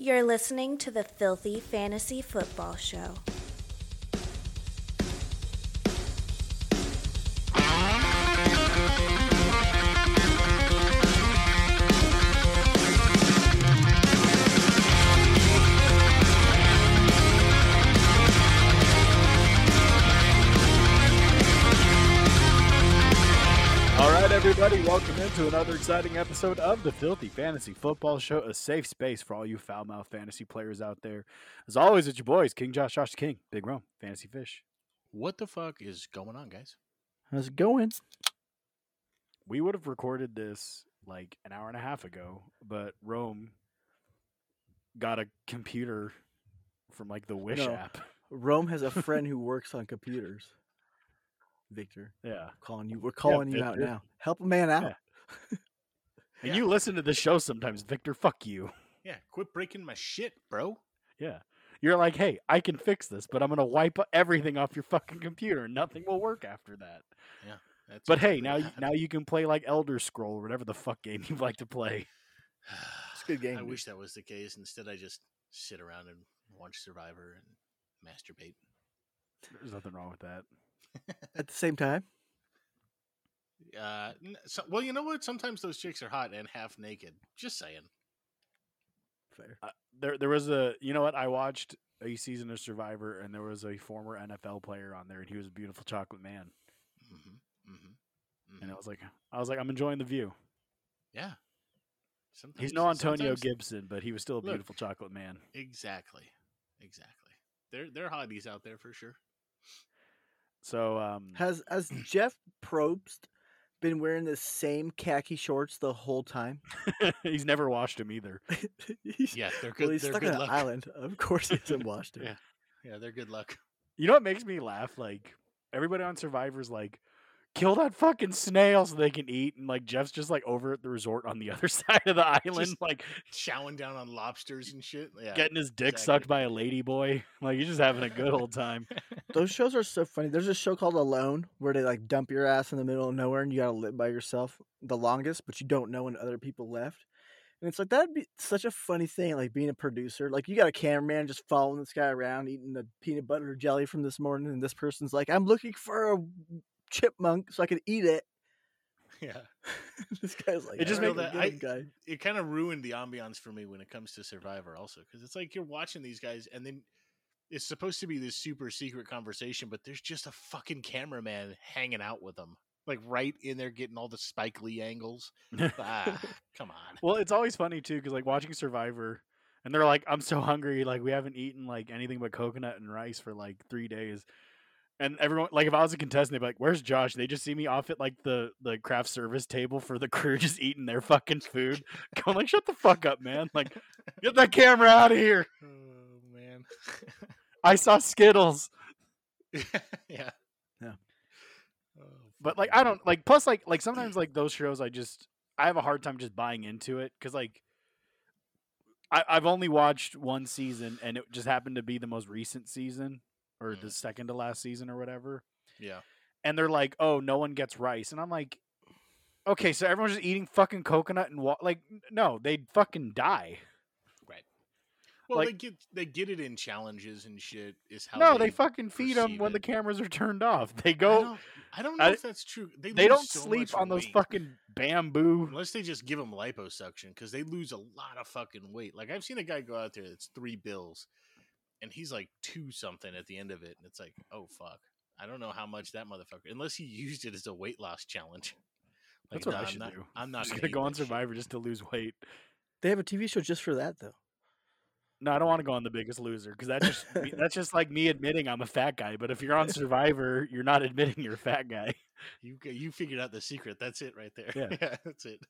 You're listening to the Filthy Fantasy Football Show. Everybody, welcome into another exciting episode of the Filthy Fantasy Football Show, a safe space for all you foul-mouthed fantasy players out there. As always, it's your boys, King Josh the King, Big Rome, Fantasy Fish. What the fuck is going on, guys? How's it going? We would have recorded this like an hour and a half ago, but Rome got a computer from like the Wish app. Rome has a friend who works on computers. Victor. Yeah. We're calling you out now. Help a man out. Yeah. And you listen to the show sometimes, Victor. Fuck you. Yeah, quit breaking my shit, bro. Yeah. You're like, hey, I can fix this, but I'm going to wipe everything off your fucking computer and nothing will work after that. Yeah. But hey, now you can play like Elder Scroll or whatever the fuck game you like to play. It's a good game. I wish that was the case. Instead, I just sit around and watch Survivor and masturbate. There's nothing wrong with that. At the same time? Well, you know what? Sometimes those chicks are hot and half naked. Just saying. Fair. There was I watched a season of Survivor, and there was a former NFL player on there, and he was a beautiful chocolate man. And I was like, I'm enjoying the view. Yeah. He's no Antonio Gibson, but he was still a beautiful chocolate man. Exactly. They're hotties out there for sure. So has Jeff Probst been wearing the same khaki shorts the whole time? He's never washed them either. Yeah, they're good. Well, he's they're stuck good on an luck. island. Of course, he hasn't washed them. Yeah, they're good luck. You know what makes me laugh? Like everybody on Survivor's like, kill that fucking snail so they can eat, and like Jeff's just like over at the resort on the other side of the island, Just like chowing down on lobsters and shit. Yeah, getting his dick sucked by a lady boy. Like he's just having a good old time. Those shows are so funny. There's a show called Alone where they like dump your ass in the middle of nowhere and you gotta live by yourself the longest, but you don't know when other people left. And it's like that'd be such a funny thing, like being a producer. Like you got a cameraman just following this guy around eating the peanut butter jelly from this morning, and this person's like, I'm looking for a chipmunk so I can eat it. Yeah. This guy's like, It just "All made right, guy. It kind of ruined the ambiance for me when it comes to Survivor also, because it's like you're watching these guys and then it's supposed to be this super secret conversation, but there's just a fucking cameraman hanging out with them, like right in there getting all the Spike Lee angles. Come on. Well, it's always funny too, because like watching Survivor, and they're like, I'm so hungry, like we haven't eaten like anything but coconut and rice for like 3 days. And everyone, like, if I was a contestant, they'd be like, "Where's Josh?" They just see me off at like the craft service table for the crew, just eating their fucking food. Going like, "Shut the fuck up, man! Like, get that camera out of here!" Oh man, I saw Skittles. yeah. Oh, But like, I don't like. Plus, like sometimes like those shows, I have a hard time just buying into it because like I've only watched one season, and it just happened to be the most recent season. Or the second to last season or whatever. Yeah. And they're like, oh, no one gets rice. And I'm like, okay, so everyone's just eating fucking coconut and like, no, they'd fucking die. Right. Well, like, they get it in challenges and shit is how no, they fucking feed them when the cameras are turned off. They go. I don't know if that's true. They don't sleep on those fucking bamboo. Unless they just give them liposuction, because they lose a lot of fucking weight. Like I've seen a guy go out there that's $3 bills. And he's like 2 something at the end of it. And it's like, oh, fuck. I don't know how much that motherfucker, unless he used it as a weight loss challenge. Like, that's what I should do. I'm not going to go on Survivor just to lose weight. They have a TV show just for that, though. No, I don't want to go on The Biggest Loser because that's just like me admitting I'm a fat guy. But if you're on Survivor, you're not admitting you're a fat guy. You figured out the secret. That's it right there. Yeah, that's it.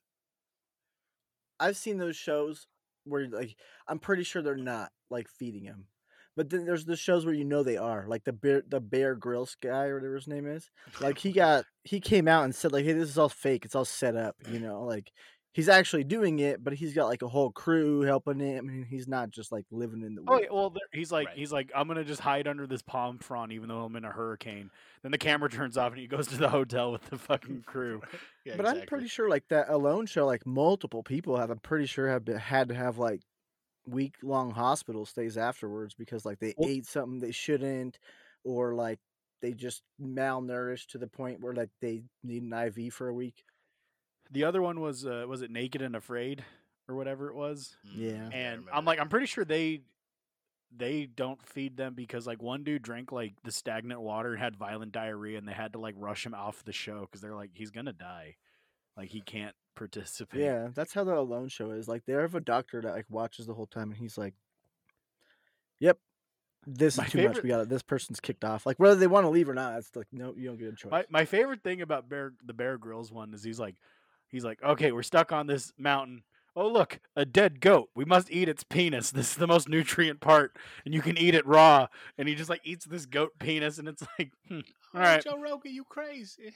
I've seen those shows where like I'm pretty sure they're not like feeding him. But then there's the shows where you know they are, like the Bear Grylls guy or whatever his name is. Like he came out and said like, "Hey, this is all fake. It's all set up." You know, like he's actually doing it, but he's got like a whole crew helping him. I mean, he's not just like living in the woods. Oh, yeah, well, he's like, I'm gonna just hide under this palm frond even though I'm in a hurricane. Then the camera turns off and he goes to the hotel with the fucking crew. Yeah, but exactly. I'm pretty sure like that Alone show, like multiple people have. I'm pretty sure had to have like week-long hospital stays afterwards because like they Well, ate something they shouldn't, or like they just malnourished to the point where like they need an IV for a week. the other one was it Naked and Afraid or whatever it was? Yeah. I And remember I'm that. like, I'm pretty sure they don't feed them because like one dude drank like the stagnant water and had violent diarrhea, and they had to like rush him off the show because they're like, he's gonna die, like he can't participate. Yeah, that's how the Alone show is. Like they have a doctor that like watches the whole time, and he's like, "Yep, this My is too much. favorite We got it. This person's kicked off. Like whether they want to leave or not, it's like no, you don't get a choice." my favorite thing about the Bear Grylls one is he's like, okay, we're stuck on this mountain. Oh look, a dead goat. We must eat its penis. This is the most nutrient part, and you can eat it raw. And he just like eats this goat penis, and it's like, all right. Joe Rogan, you crazy.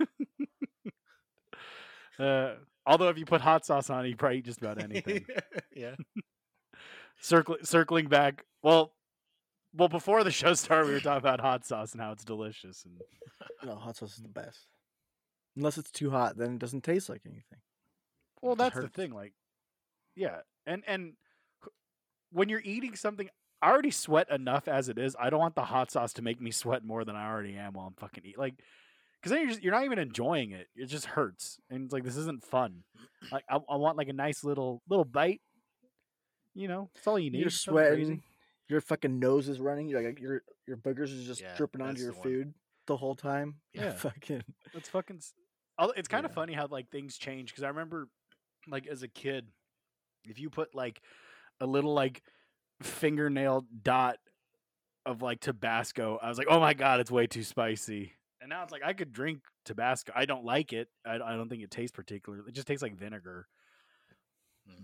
Although if you put hot sauce on it, you probably eat just about anything. Yeah. Circling back. Well, before the show started, we were talking about hot sauce and how it's delicious. And No, hot sauce is the best. Unless it's too hot, then it doesn't taste like anything. well, It that's the hurts. thing. Like, yeah, and when you're eating something, I already sweat enough as it is. I don't want the hot sauce to make me sweat more than I already am while I'm fucking eating. Like, because then you're not even enjoying it. It just hurts, and it's like this isn't fun. Like, I want like a nice little bite. You know, that's all you need. You're Nothing crazy. sweating. Your fucking nose is running. You're like your boogers is just Yeah, dripping onto that's your the one. food the whole time. Yeah. Fucking. It's fucking. It's kind of Yeah. funny how like things change because I remember, like as a kid, if you put like a little like fingernail dot of like Tabasco, I was like, oh my god, it's way too spicy. And now it's like I could drink Tabasco. I don't like it. I don't think it tastes particularly. It just tastes like vinegar. Mm.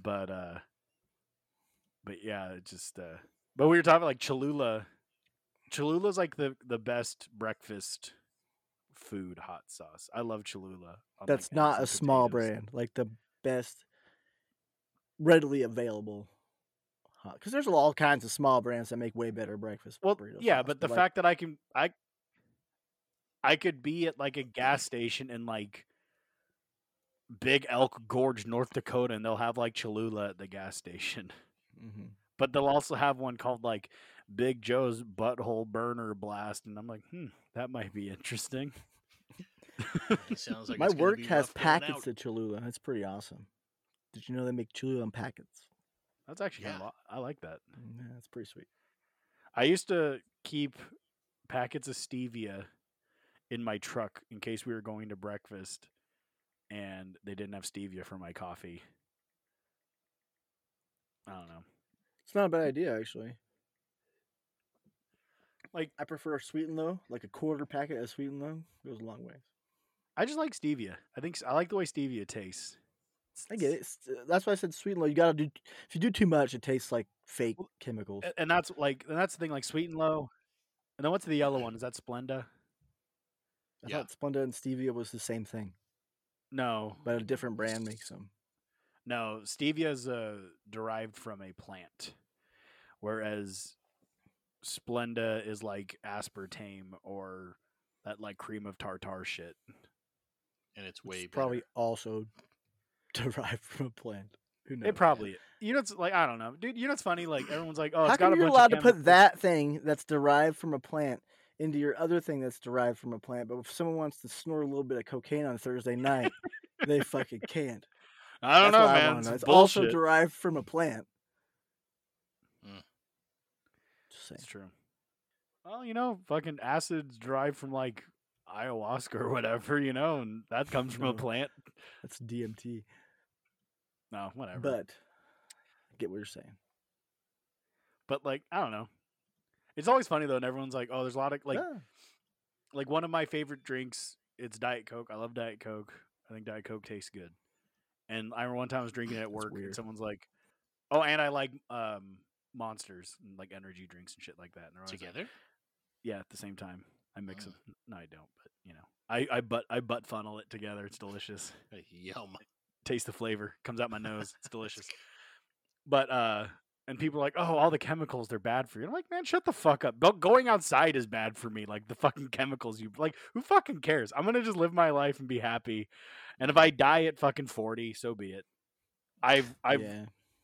But yeah, it just. But we were talking about like Cholula. Cholula's like the best breakfast food hot sauce. I love Cholula. on, like, That's eggs not and a small potatoes. brand. Like the best, readily available. Because there's all kinds of small brands that make way better breakfast. Well, burrito yeah, sauce, but the like, fact that I could be at like a gas station in like Big Elk Gorge, North Dakota, and they'll have like Cholula at the gas station. mhm. But they'll also have one called like Big Joe's Butthole Burner Blast, and I'm like, that might be interesting. It sounds like My it's gonna work be has rough going packets out. of Cholula. It's pretty awesome. Did you know they make Cholula in packets? That's actually kind Yeah. of, I like that. Yeah, that's pretty sweet. I used to keep packets of stevia in my truck in case we were going to breakfast and they didn't have stevia for my coffee. I don't know. It's not a bad idea, actually. Like, I prefer sweet and low. Like a quarter packet of sweet and low goes a long way. I just like stevia. I like the way stevia tastes. I get it. That's why I said sweet and low. You gotta do. If you do too much, it tastes like fake Well, chemicals. And that's the thing, like sweet and low. And then what's the yellow one? Is that Splenda? I Yeah. thought Splenda and stevia was the same thing, No. but a different brand makes them. No, stevia is derived from a plant, whereas Splenda is like aspartame or that like cream of tartar shit. And it's way It's better. probably also derived from a plant. Who knows? It probably, it's like I don't know, dude. You know, it's funny. Like everyone's like, oh, How it's got come a you're bunch allowed of to put chemicals. that thing that's derived from a plant into your other thing that's derived from a plant, but if someone wants to snort a little bit of cocaine on Thursday night, they fucking can't. I don't That's know, what I man. wanna know. It's It's also bullshit. derived from a plant. Mm. Just saying. It's true. Well, fucking acid's derived from like ayahuasca or whatever, and that comes from a No. plant. That's DMT. No, whatever. But I get what you're saying. But like, I don't know. It's always funny though, and everyone's like, "Oh, there's a lot of like, Ah, like one of my favorite drinks. It's Diet Coke. I love Diet Coke. I think Diet Coke tastes good." And I remember one time I was drinking it at That's work, and weird. someone's like, "Oh, and I like Monsters and like energy drinks and shit like that." And they're always like, Together? yeah, at the same time, I mix Mm. them. No, I don't, but I butt funnel it together. It's delicious. Yum. Taste the flavor, comes out my nose. It's delicious. But and people are like, "Oh, all the chemicals, they're bad for you." I'm like, "Man, shut the fuck up. Going outside is bad for me. Like the fucking chemicals you like, who fucking cares? I'm gonna just live my life and be happy. And if I die at fucking 40, so be it. I've yeah.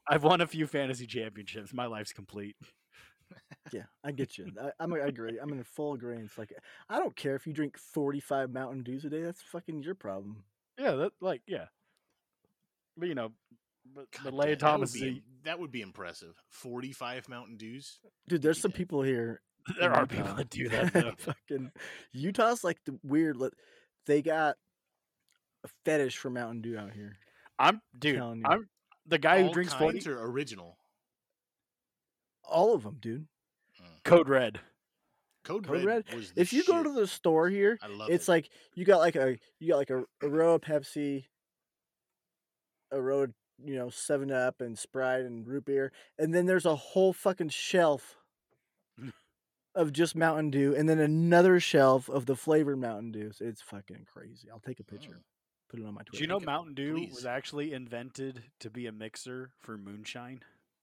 I've won a few fantasy championships. My life's complete. Yeah, I get you. I agree. I'm in full agreement. It's like I don't care if you drink 45 Mountain Dews a day. That's fucking your problem. Yeah, yeah. But but God Leia damn, Thomas is that would be impressive. 45 Mountain Dews. Dude, there's be some dead. people here. there in are Utah. people that do that though. Fucking Utah's like the weird. They got a fetish for Mountain Dew out here. I'm the guy who All drinks kinds 40 or original. All of them, dude. Code Red. Code Code Red Red. was the If you go shit. to the store here, I love it's it. like you got like a row of Pepsi, a row of 7-Up and Sprite and root beer, and then there's a whole fucking shelf of just Mountain Dew, and then another shelf of the flavored Mountain Dews. It's fucking crazy. I'll take a picture, put it on my Twitter. Do you know Take it, Mountain Dew please. was actually invented to be a mixer for moonshine?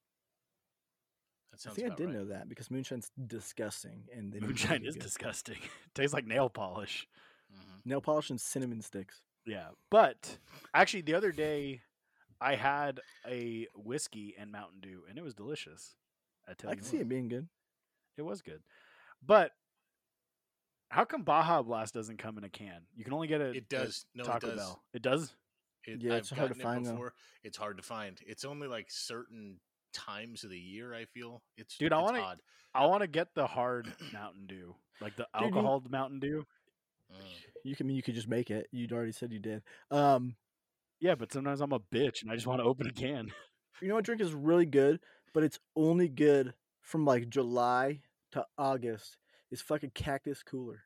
That I sounds think I about did right. know that because moonshine's disgusting, and they don't Moonshine taste is good. disgusting. Tastes like nail polish. Mhm. Nail polish and cinnamon sticks. Yeah, but actually, the other day I had a whiskey and Mountain Dew, and it was delicious. I tell I you, can see what. it being good. It was good. But how come Baja Blast doesn't come in a can? You can only get it. It does. No, Taco it does. Bell. It does. Yeah, it's hard to find, though. before. It's hard to find. It's only like certain times of the year. I feel it's Dude, I it's wanna- odd. I want to get the hard Mountain Dew, like the Dude, alcohol Mountain Dew. Mm. You could just make it. You'd already said you did. Yeah, but sometimes I'm a bitch and I just want to open a can. You know what drink is really good, but it's only good from like July to August. Is fucking Cactus Cooler.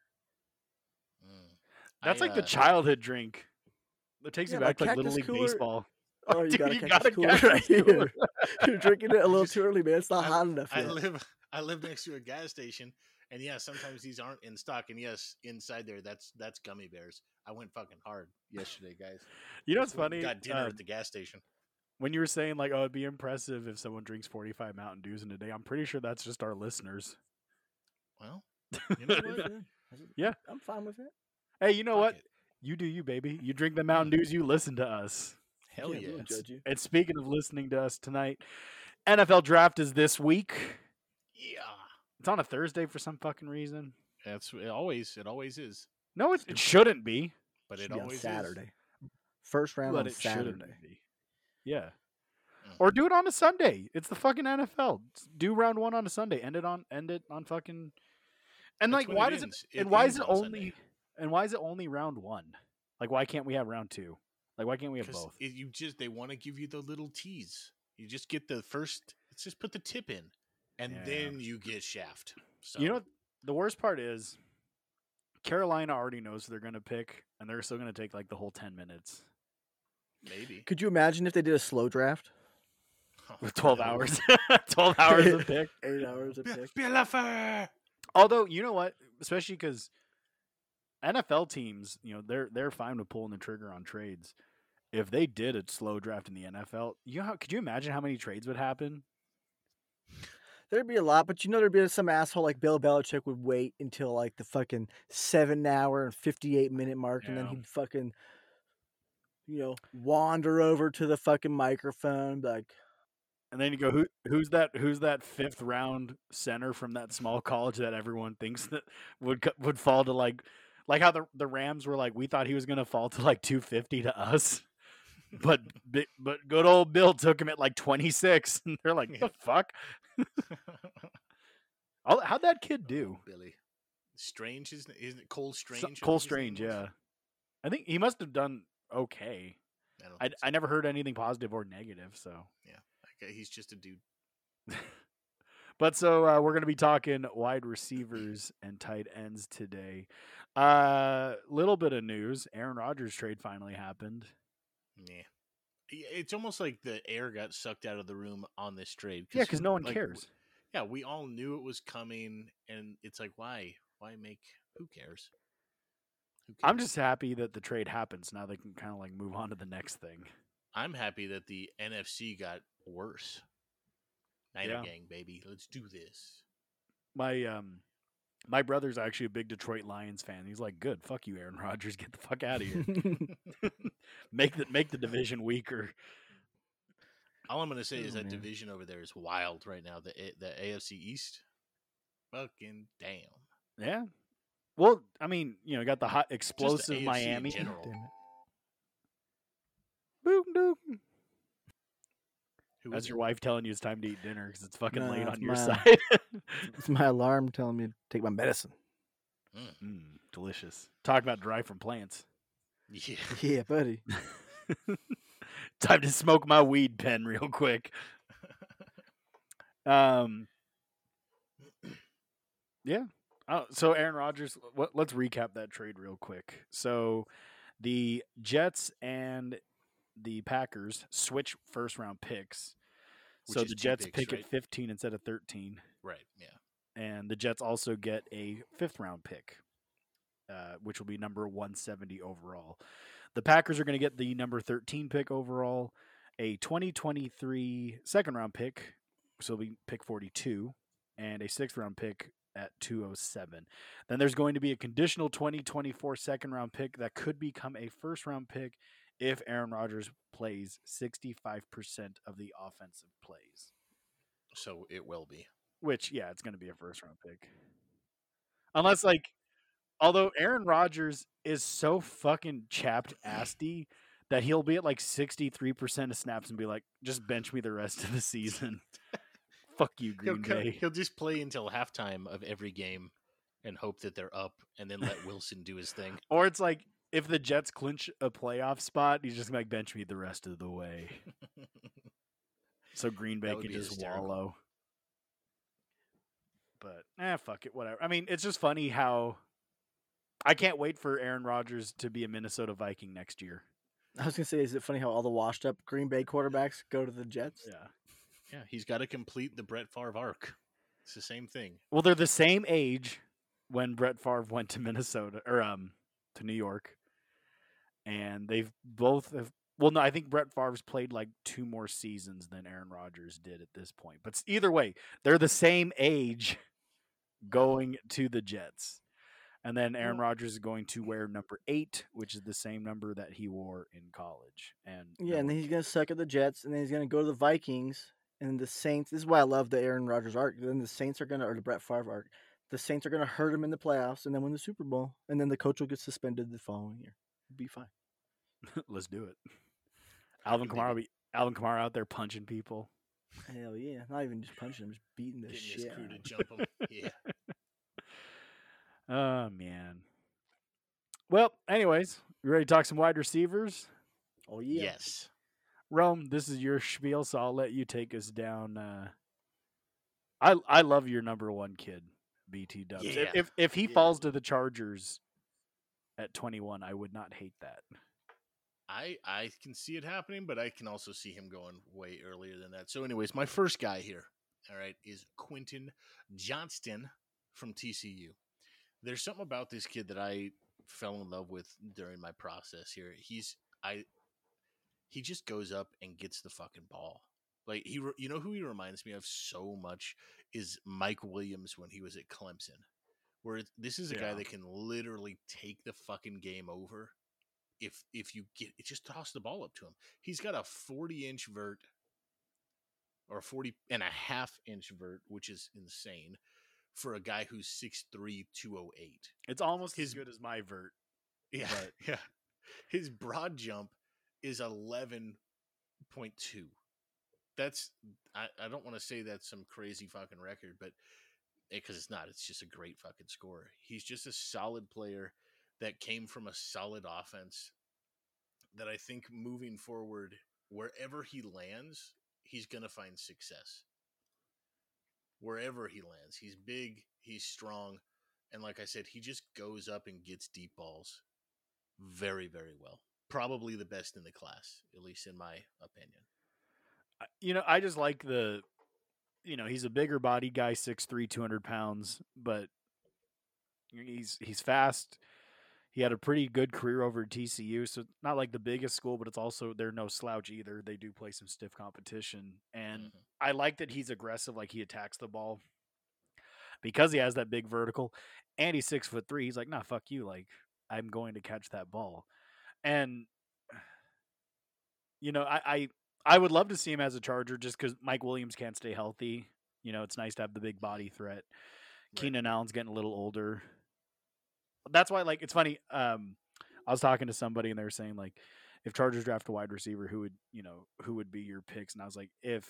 Mm. That's I, like the childhood drink. That takes Yeah, you back but to like Little Cactus League Cooler- baseball. Oh, you Dude, got a you Cactus got a Cooler Cactus right here. Cooler. You're drinking it a little Just- too early, man. It's not I- hot enough I yet. live next to a gas station, and yeah, sometimes these aren't in stock. And yes, inside there, that's gummy bears. I went fucking hard yesterday, guys. You know what's funny? Got dinner at the gas station. When you were saying like, oh, it'd be impressive if someone drinks 45 Mountain Dews in a day, I'm pretty sure that's just our listeners. Well, you know what? Yeah. I'm fine with it. Hey, you know Fuck what? it. You do you, baby. You drink the Mountain Dews, you listen to us. Hell we yeah! don't judge you. And speaking of listening to us tonight, NFL draft is this week. Yeah, It's on a Thursday for some fucking reason. it always is, No, it shouldn't be. but Should it be on always Saturday. First round But on it shouldn't Saturday. be. Yeah. Mm. Or do it on a Sunday. It's the fucking NFL. Do round one on a Sunday. End it on fucking. And That's like, when why it does ends. it? And why is ends it on only? Sunday. And why is it only round one? Like, why can't we have round two? Like, why can't we have 'Cause both? they want to give you the little tease. You just get the first. Let's just put the tip in, and Yeah. then you get shaft. So You know, what the worst part is, Carolina already knows who they're gonna pick, and they're still gonna take like the whole 10 minutes maybe Could you imagine if they did a slow draft? with 12 hours. 12 hours to pick. 8 hours a pick. Bielefeld! Although, you know what? Especially because NFL teams, they're fine with pulling the trigger on trades. If they did a slow draft in the NFL, could you imagine how many trades would happen? There'd be a lot, but there'd be some asshole like Bill Belichick would wait until like the fucking 7-hour and 58-minute mark, and then Yeah. he'd fucking, wander over to the fucking microphone, and be like, And then you go, who's that fifth round center from that small college that everyone thinks that would fall to like how the Rams were like, we thought he was gonna fall to like 250 to us, but good old Bill took him at like 26, and they're like, the fuck? How'd that kid do? Billy. Strange, isn't it? Cole Strange. I think Cole his name Strange, was? yeah. I think he must have done okay. I don't I think so. never heard anything positive or negative, so. Okay, he's just a dude. But so we're going to be talking wide receivers and tight ends today. Little bit of news: Aaron Rodgers trade finally happened. Yeah. It's almost like the air got sucked out of the room on this trade. Yeah, because no one like, cares. Yeah, we all knew it was coming, and it's like, why? Why make? Who cares? Who cares? I'm just happy that the trade happens. Now they can kind of like move on to the next thing. I'm happy that the NFC got worse. Niner Yeah. gang, baby. Let's do this. My brother's actually a big Detroit Lions fan. He's like, "Good, fuck you, Aaron Rodgers. Get the fuck out of here. Make the division weaker." All I'm gonna say is Oh, that man. division over there is wild right now. The AFC East, fucking damn. Yeah. Well, I mean, got the hot Just explosive the AFC Miami. in general. Damn it. Boom, boom. Who That's is your it? wife telling you it's time to eat dinner because it's fucking No, late it's on your my- side. It's my alarm telling me to take my medicine. Delicious. Talk about derived from plants. Yeah. Yeah, buddy. Time to smoke my weed pen real quick. Yeah. So Aaron Rodgers, let's recap that trade real quick. So the Jets and the Packers switch first round picks. Which So is the 2 Jets picks, pick right? at 15 instead of 13. Right. Yeah. And the Jets also get a 5th round pick, which will be number 170 overall. The Packers are going to get the number 13 pick overall, a 2023 second round pick, so it'll be pick 42, and a 6th round pick at 207. Then there's going to be a conditional 2024 second round pick that could become a first round pick if Aaron Rodgers plays 65% of the offensive plays. So it will be. Which, yeah, it's going to be a first round pick. Unless, although Aaron Rodgers is so fucking chapped assy that he'll be at 63% of snaps and be like, just bench me the rest of the season. Fuck you, Green Bay. He'll just play until halftime of every game and hope that they're up and then let Wilson do his thing. Or it's like, if the Jets clinch a playoff spot, he's just going to bench me the rest of the way. So Green Bay That would can be just hysterical. wallow. But, fuck it, whatever. I mean, it's just funny how I can't wait for Aaron Rodgers to be a Minnesota Viking next year. I was gonna say, is it funny how all the washed up Green Bay quarterbacks go to the Jets? Yeah. Yeah, he's got to complete the Brett Favre arc. It's the same thing. Well, they're the same age when Brett Favre went to Minnesota or to New York, and they've both have. Well, no, I think Brett Favre's played 2 more seasons than Aaron Rodgers did at this point. But either way, they're the same age going to the Jets. And then Aaron Rodgers is going to wear number 8, which is the same number that he wore in college. And Yeah, and then he's gonna suck at the Jets, and then he's gonna go to the Vikings and the Saints. This is why I love the Aaron Rodgers arc. Then the Saints are gonna, or the Brett Favre arc. The Saints are gonna hurt him in the playoffs, and then win the Super Bowl, and then the coach will get suspended the following year. It'll be fine. let's do it. Alvin Kamara out there punching people. Hell yeah! Not even just punching him, just beating the Getting his shit. crew out to of him. jump him. Yeah. Oh, man. Well, anyways, you ready to talk some wide receivers? Oh yeah. Yes. Rome, this is your spiel, so I'll let you take us down. I love your number 1 kid, BT Dubs. Yeah. If he Yeah. falls to the Chargers at 21, I would not hate that. I can see it happening, but I can also see him going way earlier than that. So, anyways, my first guy here, all right, is Quentin Johnston from TCU. There's something about this kid that I fell in love with during my process here. He just goes up and gets the fucking ball. Like you know who he reminds me of so much is Mike Williams when he was at Clemson. Where this is a guy Yeah. that can literally take the fucking game over if you get it, just toss the ball up to him. He's got a 40-inch vert or 40.5-inch vert, which is insane for a guy who's 6'3", 208. It's almost as His- good as my vert. Yeah, But- yeah. His broad jump is 11.2. That's I don't want to say that's some crazy fucking record, but because it's not, it's just a great fucking scorer. He's just a solid player that came from a solid offense that I think moving forward, wherever he lands, he's gonna find success. Wherever he lands, he's big, he's strong, and like I said, he just goes up and gets deep balls very, very well. Probably the best in the class, at least in my opinion. I just like he's a bigger body guy, 6'3", 200 pounds, but he's fast. He had a pretty good career over at TCU, so not like the biggest school, but it's also they're no slouch either. They do play some stiff competition, and I like that he's aggressive, like he attacks the ball because he has that big vertical, and he's 6'3". He's like, nah, fuck you, like I'm going to catch that ball, and I I would love to see him as a Charger just because Mike Williams can't stay healthy. It's nice to have the big body threat. Right. Keenan Allen's getting a little older. That's why, it's funny. I was talking to somebody and they were saying, if Chargers draft a wide receiver, who would be your picks? And I was like, if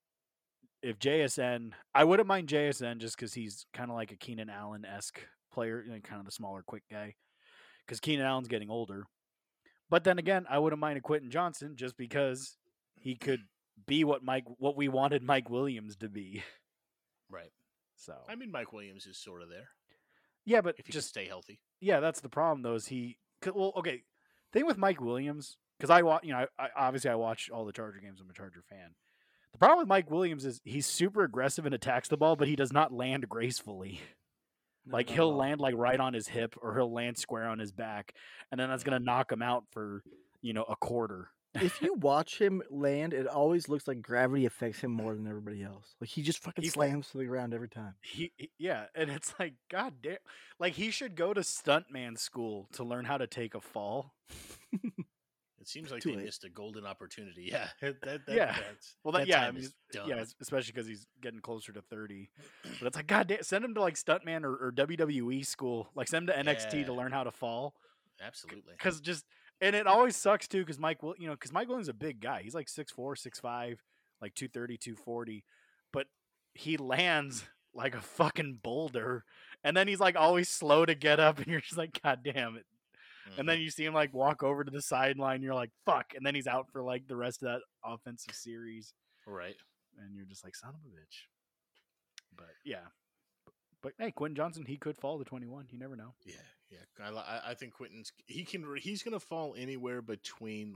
JSN, I wouldn't mind JSN just because he's kind of like a Keenan Allen-esque player, kind of the smaller, quick guy. Because Keenan Allen's getting older. But then again, I wouldn't mind a Quentin Johnson just because he could be what we wanted Mike Williams to be. Right. So I mean, Mike Williams is sort of there. Yeah, but if he just can stay healthy. Yeah, that's the problem though. Okay. Thing with Mike Williams, because I obviously I watch all the Charger games. I'm a Charger fan. The problem with Mike Williams is he's super aggressive and attacks the ball, but he does not land gracefully. He'll land right on his hip, or he'll land square on his back, and then that's gonna knock him out for a quarter. If you watch him land, it always looks like gravity affects him more than everybody else. He just fucking slams to the ground every time. Yeah, and it's god damn, he should go to stuntman school to learn how to take a fall. It seems like they missed a golden opportunity. Yeah, especially because he's getting closer to 30. But it's god damn, send him to stuntman or WWE school. Send him to NXT to learn how to fall. Absolutely. And it always sucks too, because Mike Williams is a big guy. He's 6'4", 6'5", 230, 240, but he lands like a fucking boulder, and then he's always slow to get up, and you're just god damn it. Mm-hmm. And then you see him walk over to the sideline, you're fuck, and then he's out for the rest of that offensive series. Right. And you're just son of a bitch. But yeah. But hey, Quentin Johnson, he could fall to 21. You never know. Yeah. I think Quentin's he's gonna fall anywhere between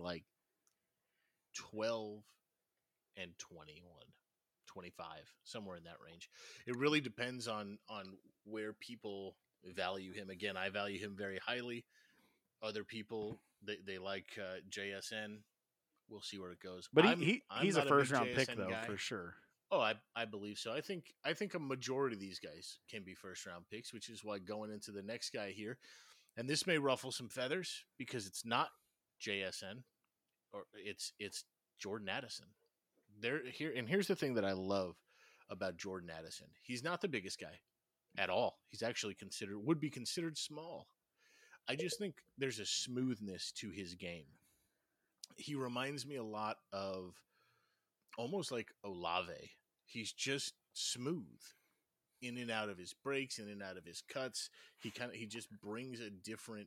12 and 21, 25, somewhere in that range. It really depends on where people value him. Again, I value him very highly. Other people they like JSN. We'll see where it goes. But he's a first round pick though, for sure. Oh, I believe so. I think a majority of these guys can be first round picks, which is why going into the next guy here, and this may ruffle some feathers because it's not JSN, or it's Jordan Addison. Here's the thing that I love about Jordan Addison. He's not the biggest guy at all. He's actually would be considered small. I just think there's a smoothness to his game. He reminds me a lot of almost like Olave. He's just smooth in and out of his breaks, in and out of his cuts. He just brings a different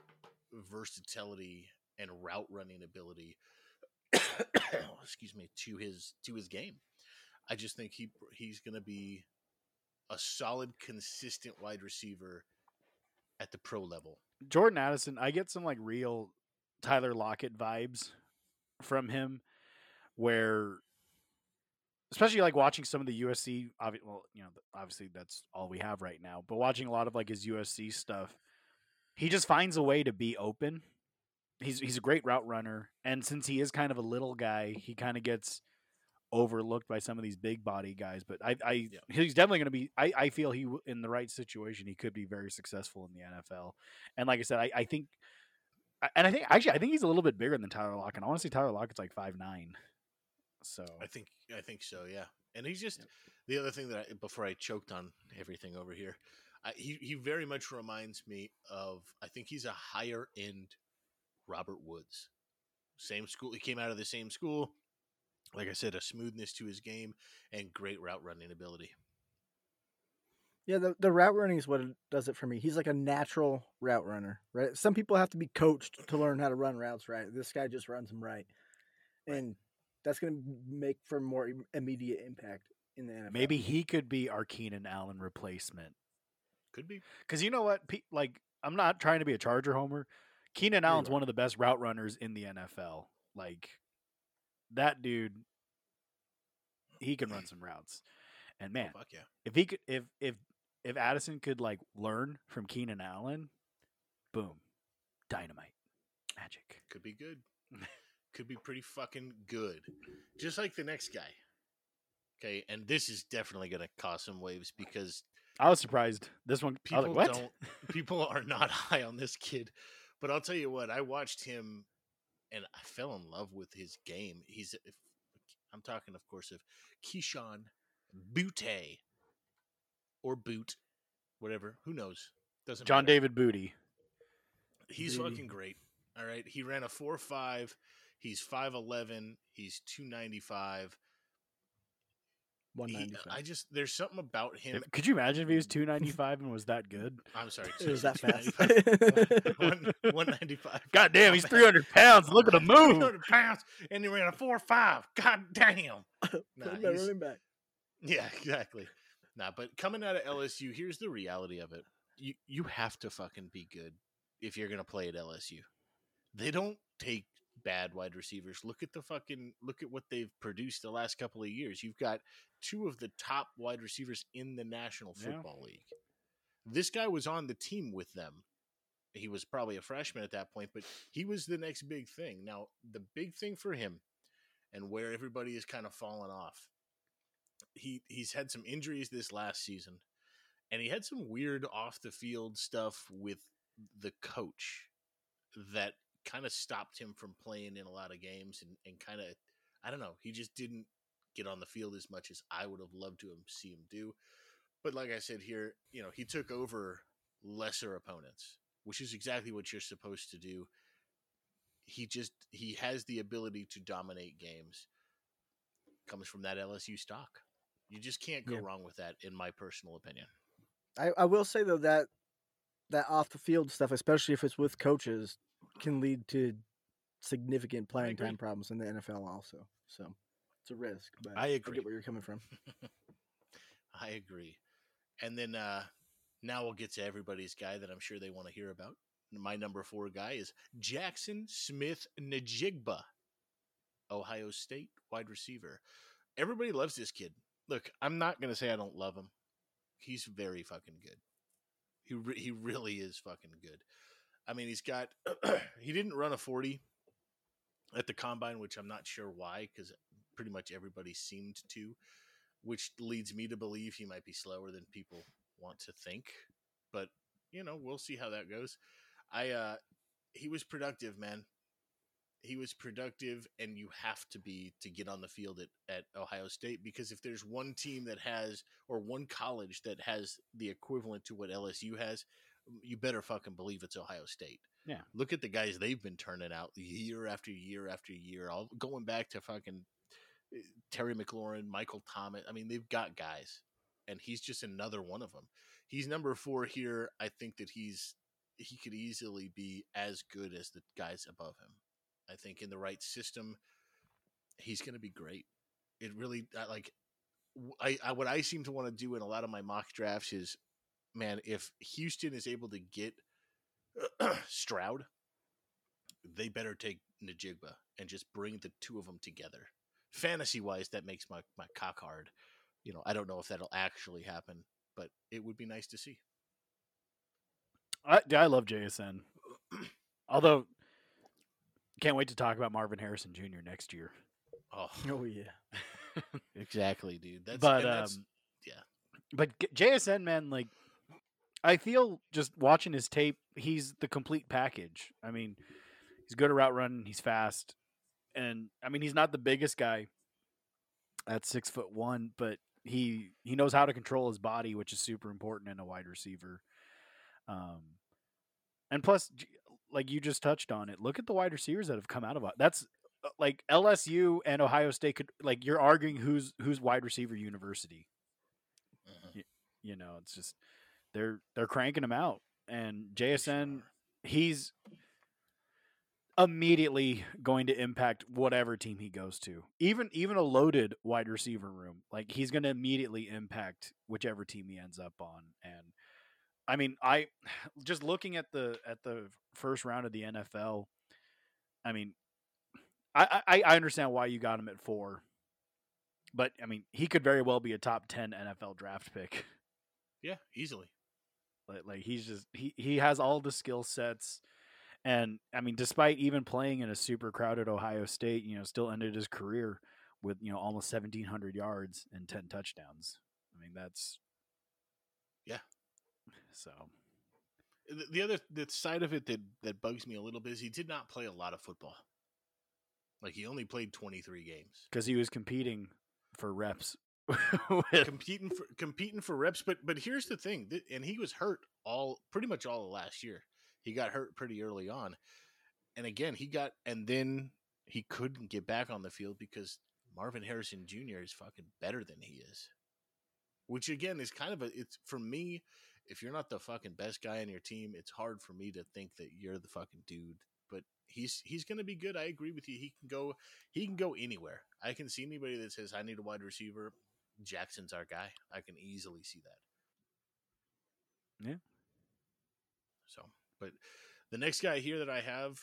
versatility and route running ability excuse me, to his game. I just think he's going to be a solid, consistent wide receiver at the pro level. Jordan Addison, I get some real Tyler Lockett vibes from him, where especially watching some of the USC, obviously that's all we have right now, but watching a lot of his USC stuff, he just finds a way to be open. He's a great route runner, and since he is kind of a little guy, he kind of gets overlooked by some of these big body guys. But he's definitely going to be. I feel in the right situation, he could be very successful in the NFL. And like I said, I think he's a little bit bigger than Tyler Lockett. I want to see Tyler Lockett's 5'9". So I think so, yeah. And he's just the other thing that before I choked on everything over here, he very much reminds me of. I think he's a higher end Robert Woods. Same school. He came out of the same school. Like I said, a smoothness to his game and great route running ability. Yeah, the route running is what does it for me. He's like a natural route runner, right? Some people have to be coached to learn how to run routes right. This guy just runs them right. And that's going to make for more immediate impact in the NFL. Maybe he could be our Keenan Allen replacement. Could be. Because you know what? I'm not trying to be a Charger homer. Keenan Allen's one of the best route runners in the NFL. That dude, he can run some routes. And man, fuck yeah. If he could, if Addison could learn from Keenan Allen, boom, dynamite, magic. Could be good. Could be pretty fucking good. Just like the next guy. Okay, and this is definitely going to cause some waves because I was surprised. This one, people are not high on this kid. But I'll tell you what, I watched him and I fell in love with his game. He's I'm talking, of course, of Keyshawn Butte or Boot, whatever. Who knows? Doesn't John matter. David Booty. He's Booty. fucking great. All right. He ran a 4.5. He's 5'11. He's 295. 195. There's something about him. Could you imagine if he was 295 and was that good? I'm sorry. It was that fast. 195. God damn, he's 300 pounds. Look at him move. 300 pounds, and he ran a 4.5. God damn. Put him at running back. Yeah, exactly. Nah, but coming out of LSU, here's the reality of it. You have to fucking be good if you're gonna play at LSU. They don't take bad wide receivers. Look at what they've produced the last couple of years. You've got two of the top wide receivers in the National Football League. This guy was on the team with them. He was probably a freshman at that point, but he was the next big thing. Now, the big thing for him and where everybody is kind of fallen off, he's had some injuries this last season, and he had some weird off the field stuff with the coach that kind of stopped him from playing in a lot of games and kind of, I don't know, he just didn't get on the field as much as I would have loved to see him do. But like I said here, he took over lesser opponents, which is exactly what you're supposed to do. He has the ability to dominate games. Comes from that LSU stock. You just can't go wrong with that, in my personal opinion. I will say though that off the field stuff, especially if it's with coaches, can lead to significant playing time problems in the NFL also. So it's a risk. But I agree. I get where you're coming from. I agree. And then now we'll get to everybody's guy that I'm sure they want to hear about. My number 4 guy is Jackson Smith-Njigba, Ohio State wide receiver. Everybody loves this kid. Look, I'm not going to say I don't love him. He's very fucking good. He really is fucking good. I mean, he didn't run a 40 at the combine, which I'm not sure why, because pretty much everybody seemed to, which leads me to believe he might be slower than people want to think. But, we'll see how that goes. He was productive, man. He was productive, and you have to get on the field at Ohio State, because if there's one team that has, or one college that has the equivalent to what LSU has, you better fucking believe it's Ohio State. Yeah. Look at the guys they've been turning out year after year after year, all going back to fucking Terry McLaurin, Michael Thomas. I mean, they've got guys, and he's just another one of them. He's number 4 here. I think that he could easily be as good as the guys above him. I think in the right system, he's going to be great. It really, what I seem to want to do in a lot of my mock drafts is, man, if Houston is able to get Stroud, they better take Njigba and just bring the two of them together. Fantasy-wise, that makes my cock hard. I don't know if that'll actually happen, but it would be nice to see. I love JSN. Although, can't wait to talk about Marvin Harrison Jr. next year. Oh yeah. Exactly, dude. But JSN, man, like, I feel just watching his tape, he's the complete package. I mean, he's good at route running, he's fast, and I mean, he's not the biggest guy at 6'1", but he knows how to control his body, which is super important in a wide receiver. And plus, like you just touched on it, look at the wide receivers that have come out of it. That's like LSU and Ohio State could, like, you're arguing who's wide receiver university. It's just they're cranking them out, and JSN, he's immediately going to impact whatever team he goes to. Even a loaded wide receiver room, like, he's going to immediately impact whichever team he ends up on. And I mean, I just looking at the first round of the NFL. I mean, I understand why you got him at 4, but I mean, he could very well be a top 10 NFL draft pick. Yeah, easily. Like he's just he has all the skill sets, and I mean, despite even playing in a super crowded Ohio State, still ended his career with almost 1,700 yards and 10 touchdowns. I mean, that's so. The side of it that bugs me a little bit is he did not play a lot of football. Like he only played 23 games. Because he was competing for reps. with- competing for reps, but here's the thing, and he was hurt pretty much all of last year. He got hurt pretty early on, and again then he couldn't get back on the field because Marvin Harrison Jr. is fucking better than he is, which again is kind of it's for me. If you're not the fucking best guy on your team, it's hard for me to think that you're the fucking dude. But he's going to be good. I agree with you. He can go anywhere. I can see anybody that says I need a wide receiver. Jackson's our guy. I can easily see that. Yeah. So, but the next guy here that I have,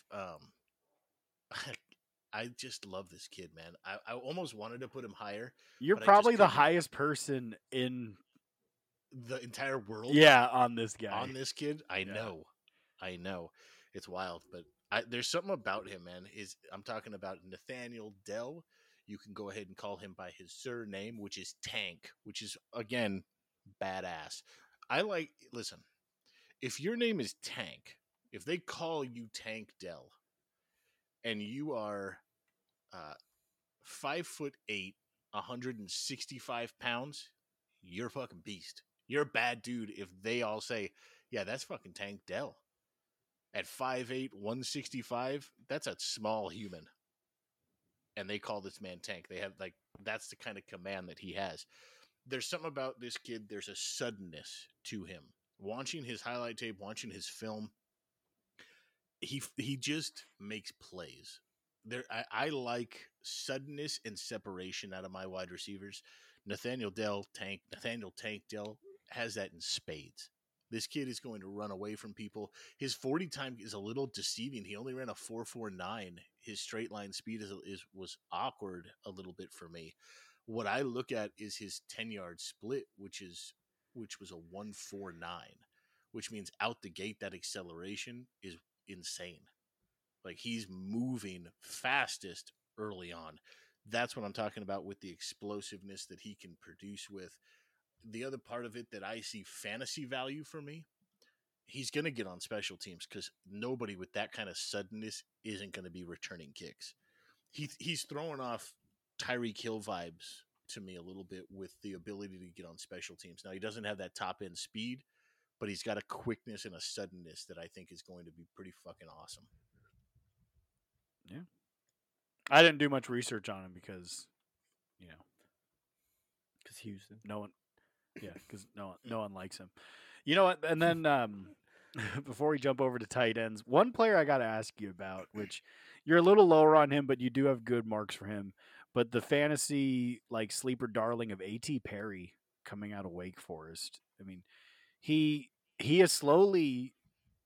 I just love this kid, man. I almost wanted to put him higher. You're but I just probably the couldn't. highest person in The entire world. on this guy. On this kid. I know. It's wild, but there's something about him, man. I'm talking about Nathaniel Dell. You can go ahead and call him by his surname, which is Tank, which is, again, badass. Listen, if your name is Tank, if they call you Tank Dell, and you are 5'8", 165 pounds, you're a fucking beast. You're a bad dude if they all say, yeah, that's fucking Tank Dell. At 5'8", 165, that's a small human. And they call this man Tank. They have that's the kind of command that he has. There's something about this kid. There's a suddenness to him. Watching his highlight tape, watching his film, he just makes plays. I like suddenness and separation out of my wide receivers. Nathaniel Tank Dell has that in spades. This kid is going to run away from people. His 40 time is a little deceiving. He only ran a 4.49. His straight line speed was awkward a little bit for me. What I look at is his 10-yard split, which was a 1.49, which means out the gate that acceleration is insane. Like he's moving fastest early on. That's what I'm talking about with the explosiveness that he can produce with. The other part of it that I see fantasy value for me, he's going to get on special teams because nobody with that kind of suddenness isn't going to be returning kicks. He's throwing off Tyreek Hill vibes to me a little bit with the ability to get on special teams. Now, he doesn't have that top end speed, but he's got a quickness and a suddenness that I think is going to be pretty fucking awesome. Yeah. I didn't do much research on him because Houston. no one. Yeah, because no one likes him. You know what? And then before we jump over to tight ends, one player I got to ask you about, which you're a little lower on him, but you do have good marks for him. But the fantasy sleeper darling of A.T. Perry coming out of Wake Forest. I mean, he is slowly.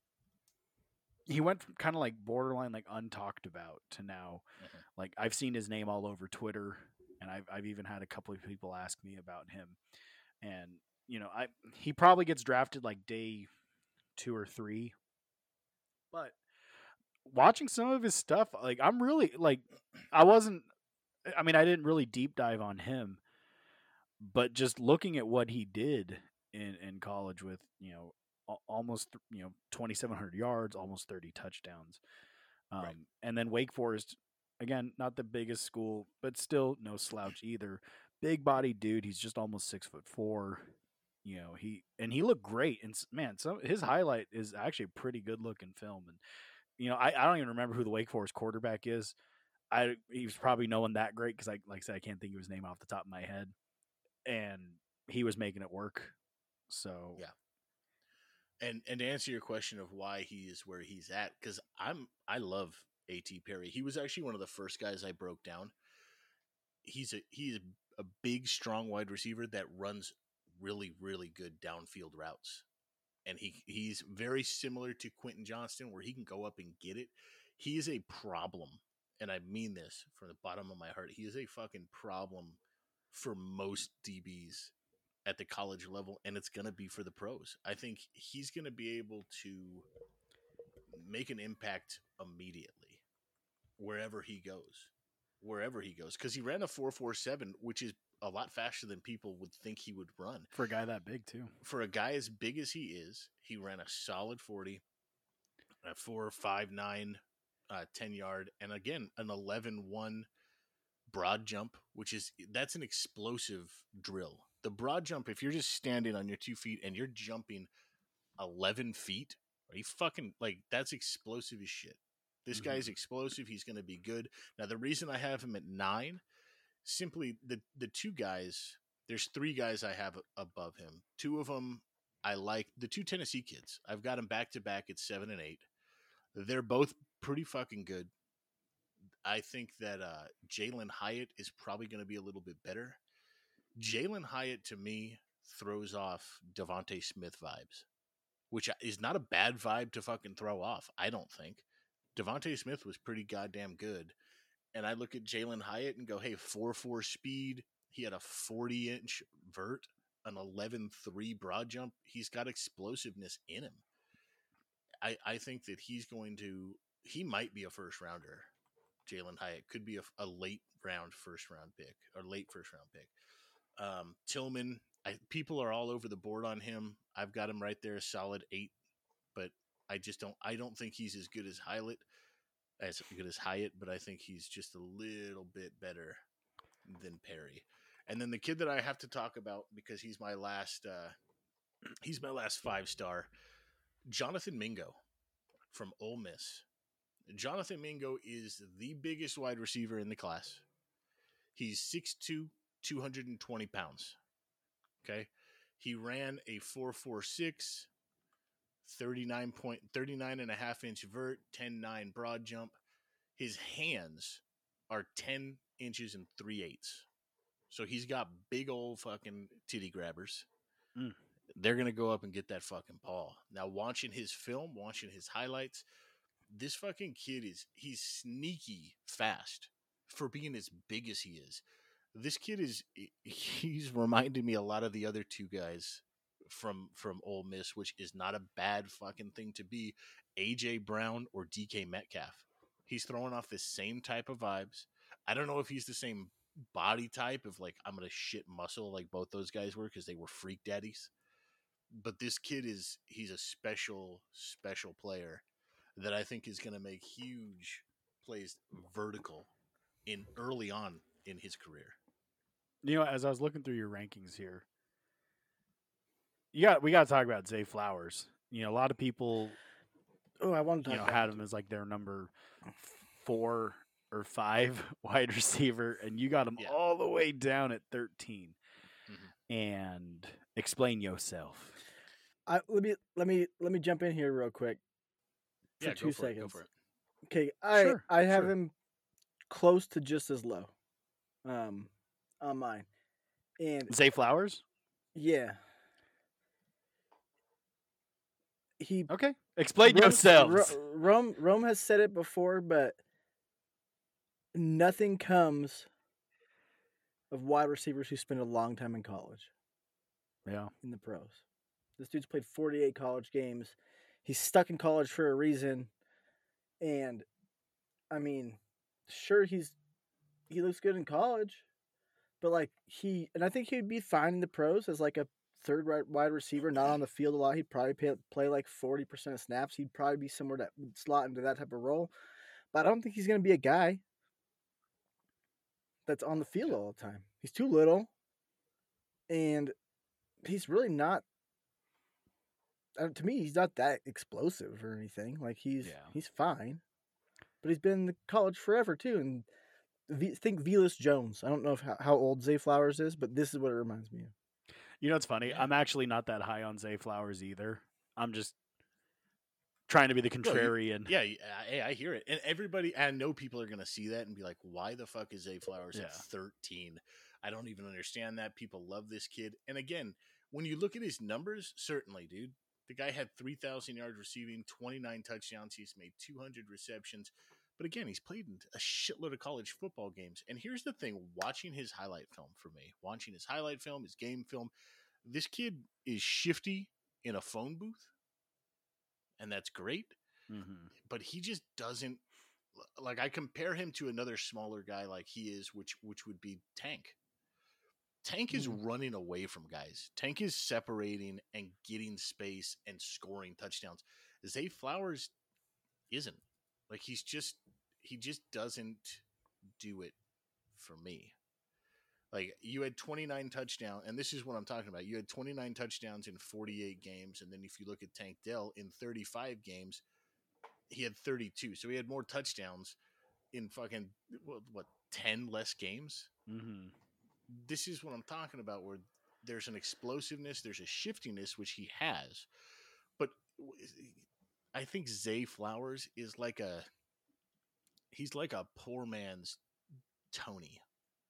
He went from kind of borderline untalked about to now, I've seen his name all over Twitter, and I've even had a couple of people ask me about him. And he probably gets drafted day 2 or 3. But watching some of his stuff, I'm really I didn't really deep dive on him, but just looking at what he did in college with almost 2,700 yards, almost 30 touchdowns, Right. And then Wake Forest, again, not the biggest school, but still no slouch either. Big body dude. He's just almost 6'4". He looked great. And man, his highlight is actually a pretty good looking film. And I don't even remember who the Wake Forest quarterback is. He was probably no one that great because like I said, I can't think of his name off the top of my head. And he was making it work. So yeah. And to answer your question of why he is where he's at, because I love A.T. Perry. He was actually one of the first guys I broke down. He's a big, strong wide receiver that runs really, really good downfield routes. And he's very similar to Quentin Johnston, where he can go up and get it. He is a problem. And I mean this from the bottom of my heart. He is a fucking problem for most DBs at the college level, and it's going to be for the pros. I think he's going to be able to make an impact immediately wherever he goes. Because he ran a 4.47, which is a lot faster than people would think he would run. for a guy that big too. For a guy as big as he is, he ran a solid 40, a 4.59 10-yard, and again an 11-1 broad jump, that's an explosive drill. The broad jump, if you're just standing on your 2 feet and you're jumping 11 feet, are you fucking like that's explosive as shit. This guy's explosive. He's going to be good. Now, the reason I have him at 9, simply the 2 guys, there's 3 guys I have above him. 2 of them I like. The 2 Tennessee kids, I've got them back to back at 7 and 8. They're both pretty fucking good. I think that Jalen Hyatt is probably going to be a little bit better. Jalen Hyatt, to me, throws off Devontae Smith vibes, which is not a bad vibe to fucking throw off, I don't think. Devontae Smith was pretty goddamn good. And I look at Jalen Hyatt and go, hey, 4.4 speed. He had a 40-inch vert, an 11.3 broad jump. He's got explosiveness in him. I think that he might be a first rounder. Jalen Hyatt could be a late round first round pick or late first round pick. Tillman, people are all over the board on him. I've got him right there, a solid 8, but I don't think he's as good as Hyatt, but I think he's just a little bit better than Perry. And then the kid that I have to talk about because he's my last 5-star, Jonathan Mingo from Ole Miss. Jonathan Mingo is the biggest wide receiver in the class. He's 6'2", 220 pounds. Okay. He ran a 4.46, 39.5-inch vert, 10.9 broad jump. His hands are 10 inches and 3/8. So he's got big old fucking titty grabbers. They're going to go up and get that fucking ball. Now, watching his film, watching his highlights, this fucking kid he's sneaky fast for being as big as he is. This kid he's reminded me a lot of the other 2 guys from Ole Miss, which is not a bad fucking thing to be, AJ Brown or DK Metcalf. He's throwing off the same type of vibes. I don't know if he's the same body type of like, I'm going to shit muscle like both those guys were because they were freak daddies. But this kid he's a special player that I think is going to make huge plays vertical early on in his career. You know, as I was looking through your rankings here, we got to talk about Zay Flowers. You know, a lot of people, I want to talk about had him as like their number 4 or 5 wide receiver, and you got him all the way down at 13. And explain yourself. Let me jump in here real quick for 2 seconds. Go for it. Okay, I have him close to just as low, on mine. And Zay Flowers? Yeah. Okay. Explain yourselves. Rome has said it before, but nothing comes of wide receivers who spend a long time in college. Yeah. In the pros. This dude's played 48 college games. He's stuck in college for a reason. And I mean, sure he looks good in college, but like I think he'd be fine in the pros as like a third wide receiver, not on the field a lot. He'd probably play like 40% of snaps. He'd probably be somewhere that would slot into that type of role. But I don't think he's going to be a guy that's on the field all the time. He's too little, and he's really not. To me, he's not that explosive or anything. Like he's fine, but he's been in the college forever too. And think Velus Jones. I don't know how old Zay Flowers is, but this is what it reminds me of. You know, it's funny. I'm actually not that high on Zay Flowers either. I'm just trying to be the contrarian. I hear it. And I know people are going to see that and be like, why the fuck is Zay Flowers at 13? I don't even understand that. People love this kid. And again, when you look at his numbers, certainly, dude, the guy had 3,000 yards receiving, 29 touchdowns. He's made 200 receptions. But again, he's played in a shitload of college football games. And here's the thing, watching his highlight film for me, his game film, this kid is shifty in a phone booth. And that's great. Mm-hmm. But he just doesn't, like, I compare him to another smaller guy like he is, which would be Tank. Tank is running away from guys. Tank is separating and getting space and scoring touchdowns. Zay Flowers isn't. Like he just doesn't do it for me. Like you had 29 touchdowns, and this is what I'm talking about. You had 29 touchdowns in 48 games, and then if you look at Tank Dell in 35 games, he had 32. So he had more touchdowns in fucking what 10 less games. Mm-hmm. This is what I'm talking about, where there's an explosiveness, there's a shiftiness which he has, but I think Zay Flowers is he's like a poor man's Tony.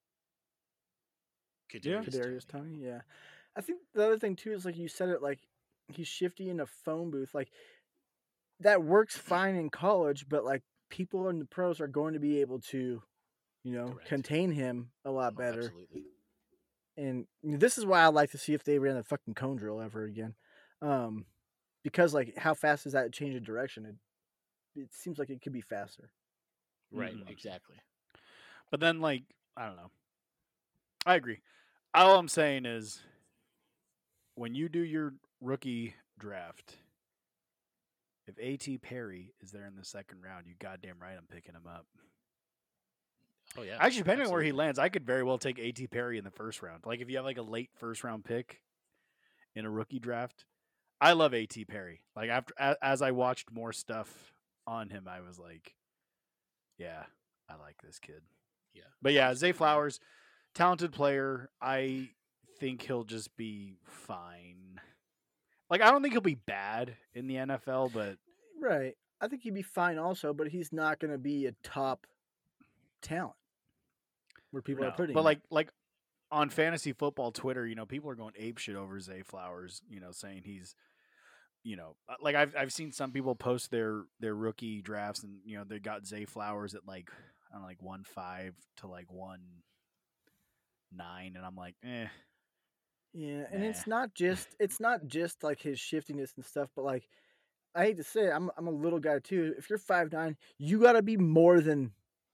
Kadarius Toney, yeah. I think the other thing too is like you said it, like he's shifty in a phone booth. Like that works fine in college, but like people in the pros are going to be able to, Correct. contain him a lot better. Absolutely. And this is why I'd like to see if they ran the fucking cone drill ever again. Because like how fast does that change of direction? It seems like it could be faster. Right, Mhm. exactly. But then, like, I don't know. I agree. All I'm saying is, when you do your rookie draft, if A.T. Perry is there in the second round, you goddamn right I'm picking him up. Oh yeah. Actually, depending on where he absolutely. lands, I could very well take A.T. Perry in the first round. Like, if you have like a late first round pick in a rookie draft, I love A.T. Perry. Like, as I watched more stuff on him, I was like, yeah, I like this kid. Yeah. But yeah, He's Zay good, man. Flowers, talented player. I think he'll just be fine. Like, I don't think he'll be bad in the NFL, but Right. I think he'd be fine also, but he's not going to be a top talent where people are no. putting But him. like on fantasy football Twitter, people are going ape shit over Zay Flowers. Saying he's, like I've seen some people post their rookie drafts, and they got Zay Flowers at like I don't know, like 1.5 to like 1.9, and I'm like, Yeah, and nah. it's not just like his shiftiness and stuff, but like I hate to say it, I'm a little guy too. If you're 5'9", you got to be more than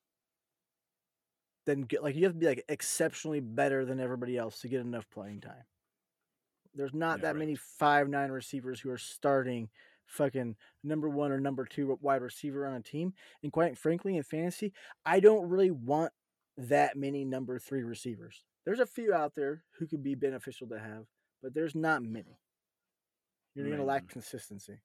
get, like you have to be like exceptionally better than everybody else to get enough playing time. There's not Yeah, that right. many 5'9" receivers who are starting fucking number 1 or number 2 wide receiver on a team. And quite frankly, in fantasy, I don't really want that many number 3 receivers. There's a few out there who could be beneficial to have, but there's not many. You're going to lack consistency.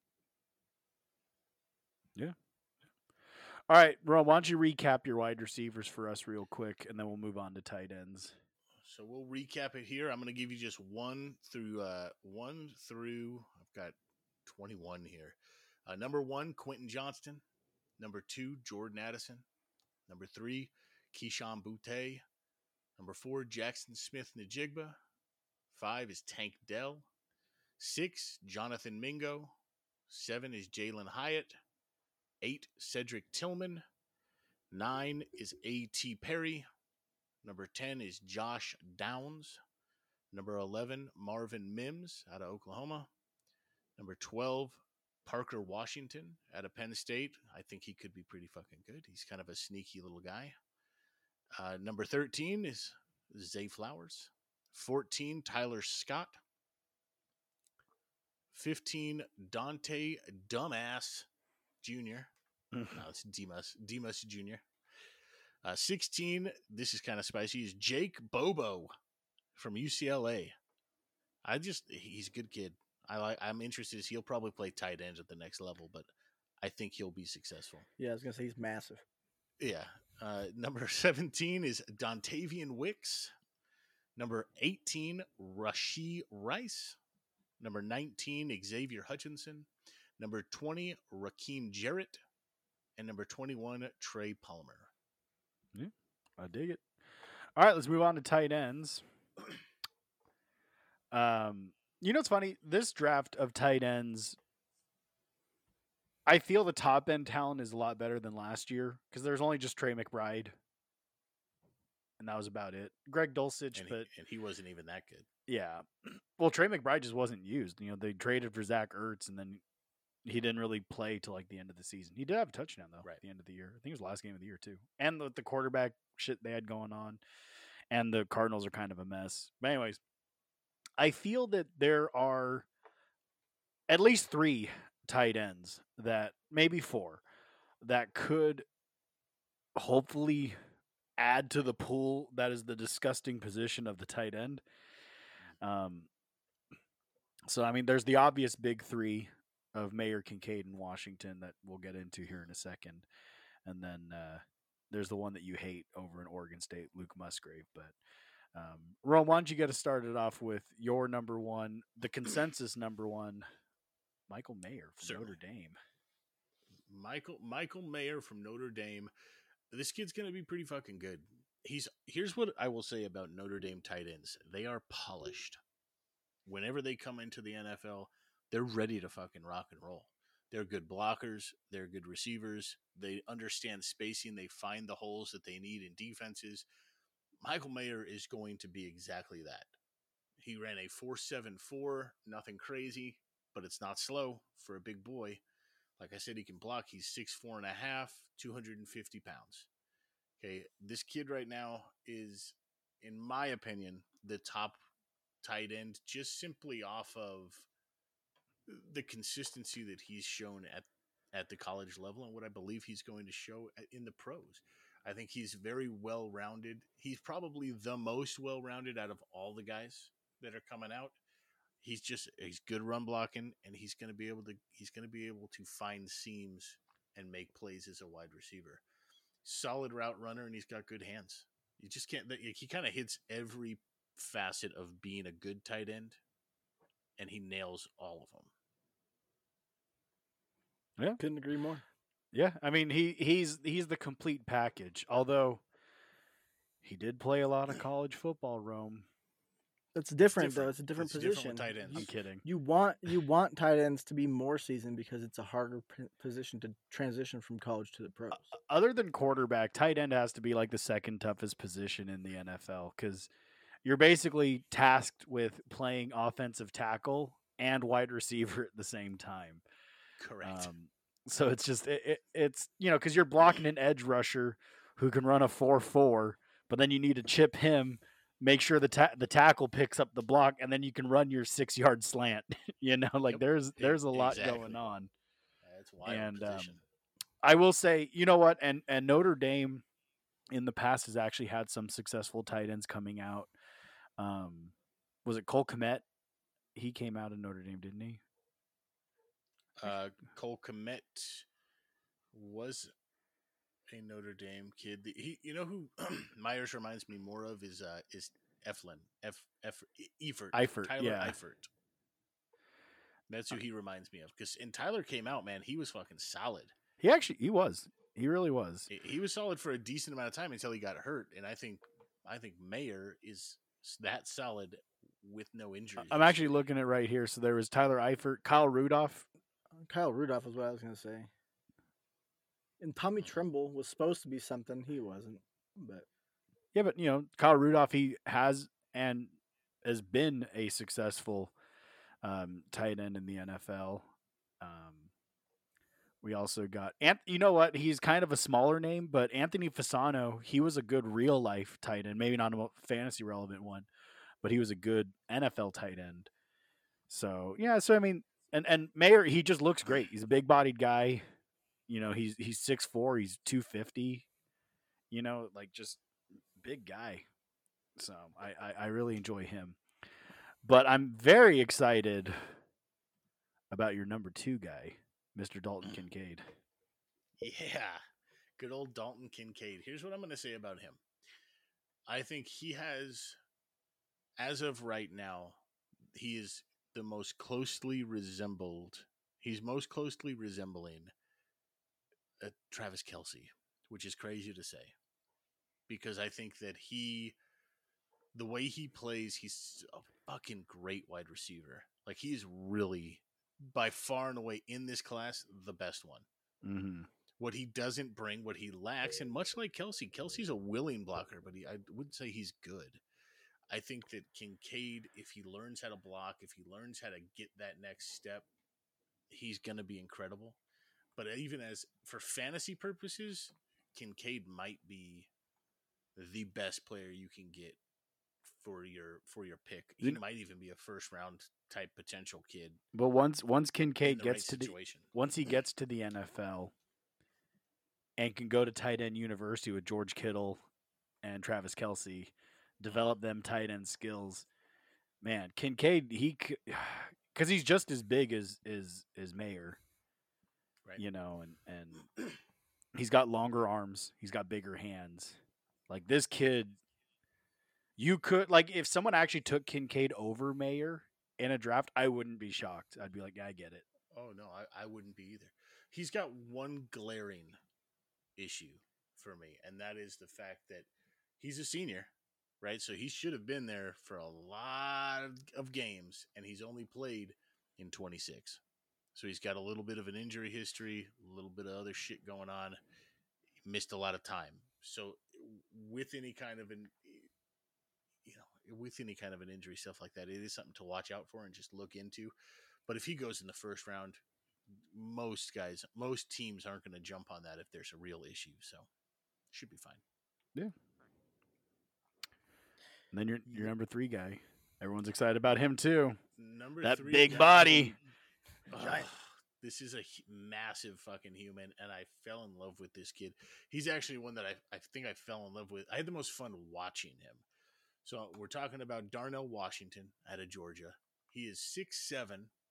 Yeah. All right, Ron, why don't you recap your wide receivers for us real quick, and then we'll move on to tight ends. So we'll recap it here. I'm going to give you just one through. I've got 21 here. Number 1, Quentin Johnston. Number 2, Jordan Addison. Number 3, Keyshawn Boutte. Number 4, Jackson Smith-Njigba. 5 is Tank Dell. 6, Jonathan Mingo. 7 is Jalen Hyatt. 8, Cedric Tillman. 9 is A.T. Perry. Number 10 is Josh Downs. Number 11, Marvin Mims out of Oklahoma. Number 12, Parker Washington out of Penn State. I think he could be pretty fucking good. He's kind of a sneaky little guy. Number 13 is Zay Flowers. 14, Tyler Scott. 15, Dante Dumbass Jr. No, it's Demas Jr. 16, this is kind of spicy, is Jake Bobo from UCLA. He's a good kid. I'm interested. He'll probably play tight ends at the next level, but I think he'll be successful. Yeah, I was going to say he's massive. Yeah. Number 17 is Dontavian Wicks. Number 18, Rashee Rice. Number 19, Xavier Hutchinson. Number 20, Raheem Jarrett. And number 21, Trey Palmer. Yeah, I dig it. All right, let's move on to tight ends. What's funny? This draft of tight ends, I feel the top end talent is a lot better than last year because there's only just Trey McBride, and that was about it. Greg Dulcich, and he wasn't even that good. Yeah, well, Trey McBride just wasn't used. They traded for Zach Ertz, and then he didn't really play till like the end of the season. He did have a touchdown though at the end of the year. I think it was the last game of the year too. And the quarterback shit they had going on, and the Cardinals are kind of a mess. But anyways, I feel that there are at least 3 tight ends, that maybe 4, that could hopefully add to the pool that is the disgusting position of the tight end. So, I mean, there's the obvious big three of Mayer, Kincaid, and Washington that we'll get into here in a second. And then there's the one that you hate over in Oregon State, Luke Musgrave. But, Ron, why don't you get us started off with your number one, the consensus number one, Michael Mayer from Certainly. Notre Dame. Michael Mayer from Notre Dame. This kid's going to be pretty fucking good. Here's what I will say about Notre Dame tight ends. They are polished. Whenever they come into the NFL, they're ready to fucking rock and roll. They're good blockers. They're good receivers. They understand spacing. They find the holes that they need in defenses. Michael Mayer is going to be exactly that. He ran a 4.74, nothing crazy, but it's not slow for a big boy. Like I said, he can block. He's 6'4" and a half, 250 pounds. Okay, this kid right now is, in my opinion, the top tight end, just simply off of the consistency that he's shown at the college level and what I believe he's going to show in the pros. I think he's very well-rounded. He's probably the most well-rounded out of all the guys that are coming out. He's good run blocking, and he's going to be able to find seams and make plays as a wide receiver. Solid route runner, and he's got good hands. You just can't. He kind of hits every facet of being a good tight end, and he nails all of them. Yeah, Couldn't agree more. Yeah, I mean he's the complete package. Although he did play a lot of college football, Rome. It's different though. It's a different Different position. with tight ends. I'm kidding. You want tight ends to be more seasoned because it's a harder position to transition from college to the pros. Other than quarterback, tight end has to be like the second toughest position in the NFL because you're basically tasked with playing offensive tackle and wide receiver at the same time. Correct. So it's just it's because you're blocking an edge rusher who can run a 4.4, but then you need to chip him, make sure the tackle picks up the block, and then you can run your 6-yard slant. Yep. There's a lot Exactly. going on. That's a wild And position. I will say, you know what, and Notre Dame in the past has actually had some successful tight ends coming out. Was it Cole Kmet? He came out of Notre Dame, didn't he? Cole Kmet was a Notre Dame kid. Who Myers reminds me more of is Eflin. Eifert. Eifert, Tyler yeah. Eifert. That's who he reminds me of. Because Tyler came out, man, he was fucking solid. He was. He really was. He was solid for a decent amount of time until he got hurt. And I think Mayer is that solid with no injuries. I'm actually looking at right here. So there was Tyler Eifert, Kyle Rudolph. Kyle Rudolph is what I was going to say. And Tommy Tremble was supposed to be something. He wasn't. But Yeah, but Kyle Rudolph, he has been a successful tight end in the NFL. We also got you know what? He's kind of a smaller name, but Anthony Fasano, he was a good real life tight end, maybe not a fantasy relevant one, but he was a good NFL tight end. So yeah, I mean, and Mayer, he just looks great. He's a big bodied guy. He's 6'4", he's 250. Like just big guy. So I really enjoy him. But I'm very excited about your number 2 guy, Mr. Dalton Kincaid. Yeah, good old Dalton Kincaid. Here's what I'm going to say about him. I think he has, as of right now, he is the most closely resembled. He's most closely resembling Travis Kelce, which is crazy to say, because I think that the way he plays, he's a fucking great wide receiver. Like, he's really, by far and away in this class, the best one. Mm-hmm. What he doesn't bring, what he lacks, and much like Kelce's a willing blocker, but I wouldn't say he's good. I think that Kincaid, if he learns how to block, if he learns how to get that next step, he's going to be incredible. But even for fantasy purposes, Kincaid might be the best player you can get for your pick. He might even be a first round type potential kid. But once Kincaid in the gets right to situation. once he gets to the NFL, and can go to tight end university with George Kittle and Travis Kelce, develop them tight end skills. Man, Kincaid, because he's just as big as Mayer, Right. you know, and he's got longer arms, he's got bigger hands. Like this kid, you could like if someone actually took Kincaid over Mayer in a draft, I wouldn't be shocked. I'd be like, yeah, I get it. Oh no, I wouldn't be either. He's got one glaring issue for me, and that is the fact that he's a senior, right? So he should have been there for a lot of games, and he's only played in 26. So he's got a little bit of an injury history, a little bit of other shit going on. He missed a lot of time. So with any kind of an with any kind of an injury, stuff like that, it is something to watch out for and just look into. But if he goes in the first round, most teams aren't going to jump on that if there's a real issue. So should be fine. Yeah. And then your number 3 guy, everyone's excited about him too. Number that 3 big guy, body. Giant. This is a massive fucking human, and I fell in love with this kid. He's actually one that I think I fell in love with. I had the most fun watching him. So we're talking about Darnell Washington out of Georgia. He is 6'7",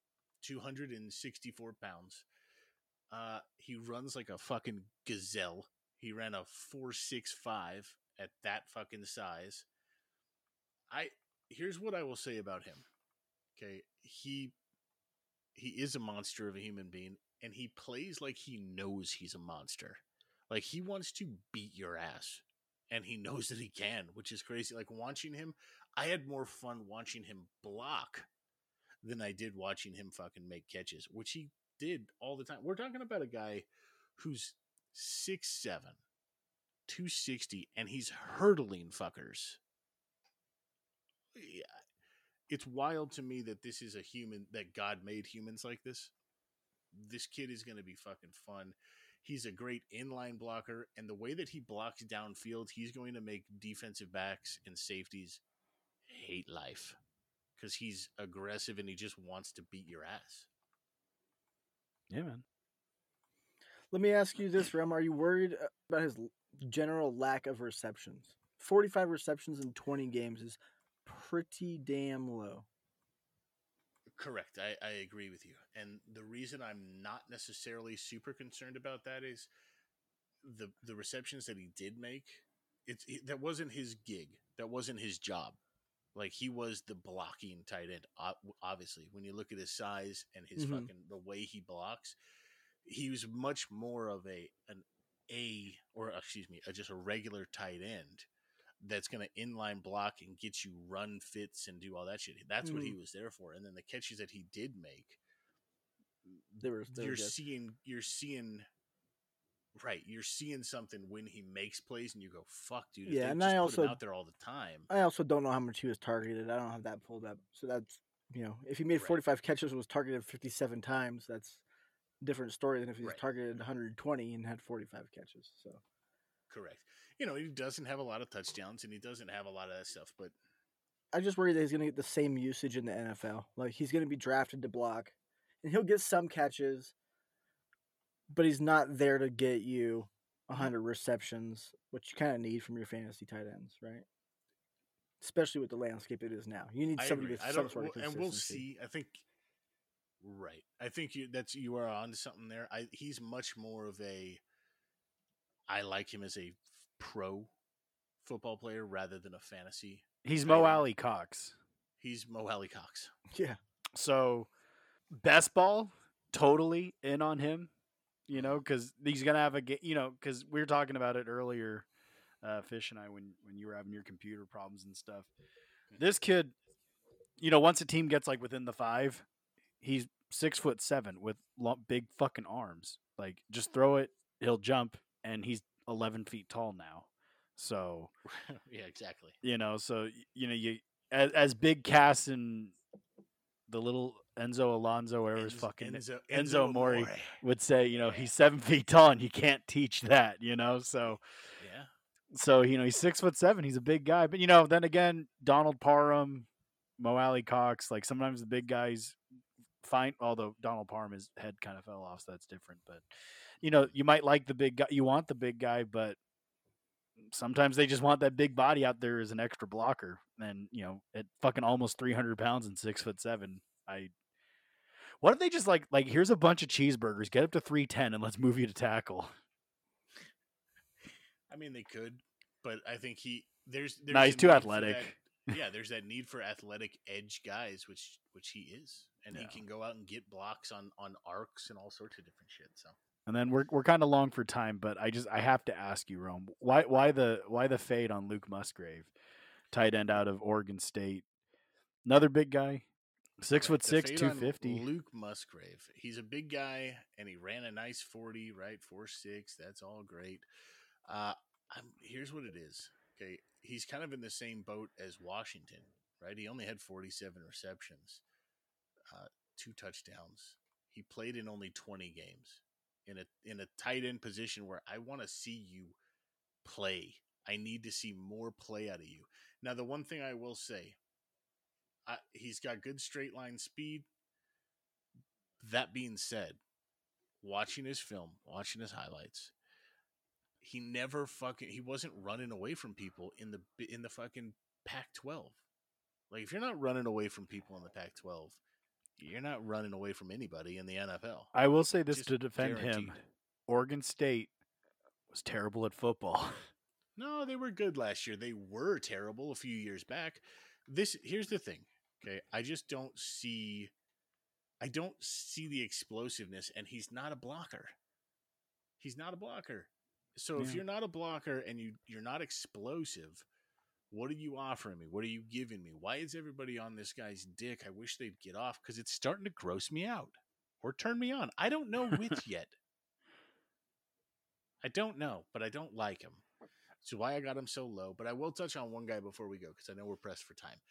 264 pounds. He runs like a fucking gazelle. He ran a 4.65 at that fucking size. Here's what I will say about him. Okay, he is a monster of a human being, and he plays like he knows he's a monster. Like he wants to beat your ass. And he knows that he can, which is crazy. Like watching him, I had more fun watching him block than I did watching him fucking make catches, which he did all the time. We're talking about a guy who's 6'7", 260, and he's hurdling fuckers. Yeah. It's wild to me that this is a human, that God made humans like this. This kid is going to be fucking fun. He's a great inline blocker, and the way that he blocks downfield, he's going to make defensive backs and safeties hate life because he's aggressive and he just wants to beat your ass. Yeah, man. Let me ask you this, Rem. Are you worried about his general lack of receptions? 45 receptions in 20 games is pretty damn low. Correct. I agree with you. And the reason I'm not necessarily super concerned about that is the receptions that he did make, that wasn't his gig. That wasn't his job. Like he was the blocking tight end. Obviously, when you look at his size and his the way he blocks, he was much more of just a regular tight end that's going to inline block and get you run fits and do all that shit. That's what he was there for. And then the catches that he did make, you're seeing something when he makes plays and you go, fuck, dude. If and I also put him out there all the time. I also don't know how much he was targeted. I don't have that pulled up. So that's, if he made 45 catches and was targeted 57 times, that's a different story than if he's targeted 120 and had 45 catches. So correct. He doesn't have a lot of touchdowns and he doesn't have a lot of that stuff, but I just worry that he's going to get the same usage in the NFL. Like he's going to be drafted to block and he'll get some catches, but he's not there to get you 100 receptions, which you kind of need from your fantasy tight ends, right? Especially with the landscape it is now. You need somebody with some sort of consistency. And we'll see. I think you are on to something there. He's much more of I like him as a pro football player rather than a fantasy. He's Mo Alley Cox. He's Mo Alley Cox. Yeah. So, best ball, totally in on him, because he's going to have because we were talking about it earlier, Fish and I, when you were having your computer problems and stuff. This kid, once a team gets like within the 5, he's 6'7" with big fucking arms. Like, just throw it, he'll jump, and he's 11 feet tall now. So yeah, exactly. So you as Big Cass and the little Enzo Alonso, whatever his fucking Enzo Mori would say, he's 7 feet tall and you can't teach that, So yeah. So he's 6'7". He's a big guy, but then again, Donald Parham, Mo Alley Cox, like sometimes the big guys fine. Although Donald Parham, his head kind of fell off, so that's different. But you might like the big guy, you want the big guy, but sometimes they just want that big body out there as an extra blocker. And at fucking almost 300 pounds and 6'7", what if they just like here's a bunch of cheeseburgers, get up to 310, and let's move you to tackle. I mean, they could, but I think there's Nah, he's a too need for athletic. there's that need for athletic edge guys, which he is, and he Yeah. can go out and get blocks on arcs and all sorts of different shit. So And then we're kind of long for time, but I have to ask you, Rome, why the fade on Luke Musgrave, tight end out of Oregon State, another big guy, 6'6", the fade on 250. Luke Musgrave, he's a big guy, and he ran a nice 40, right, 4.6. That's all great. Here's what it is. Okay, he's kind of in the same boat as Washington, right? He only had 47 receptions, 2 touchdowns. He played in only 20 games in a tight end position where I want to see you play. I need to see more play out of you. Now, the one thing I will say, he's got good straight line speed. That being said, watching his film, watching his highlights, he wasn't running away from people in the fucking Pac-12. Like, if you're not running away from people in the Pac-12, you're not running away from anybody in the NFL. I will say this Just to defend guaranteed. him: Oregon State was terrible at football. No, they were good last year. They were terrible a few years back. Here's the thing, okay? I don't see the explosiveness, and he's not a blocker. He's not a blocker. So if Yeah. you're not a blocker and you're not explosive, what are you offering me? What are you giving me? Why is everybody on this guy's dick? I wish they'd get off, because it's starting to gross me out or turn me on. I don't know which yet. I don't know, but I don't like him. So why I got him so low. But I will touch on one guy before we go, because I know we're pressed for time.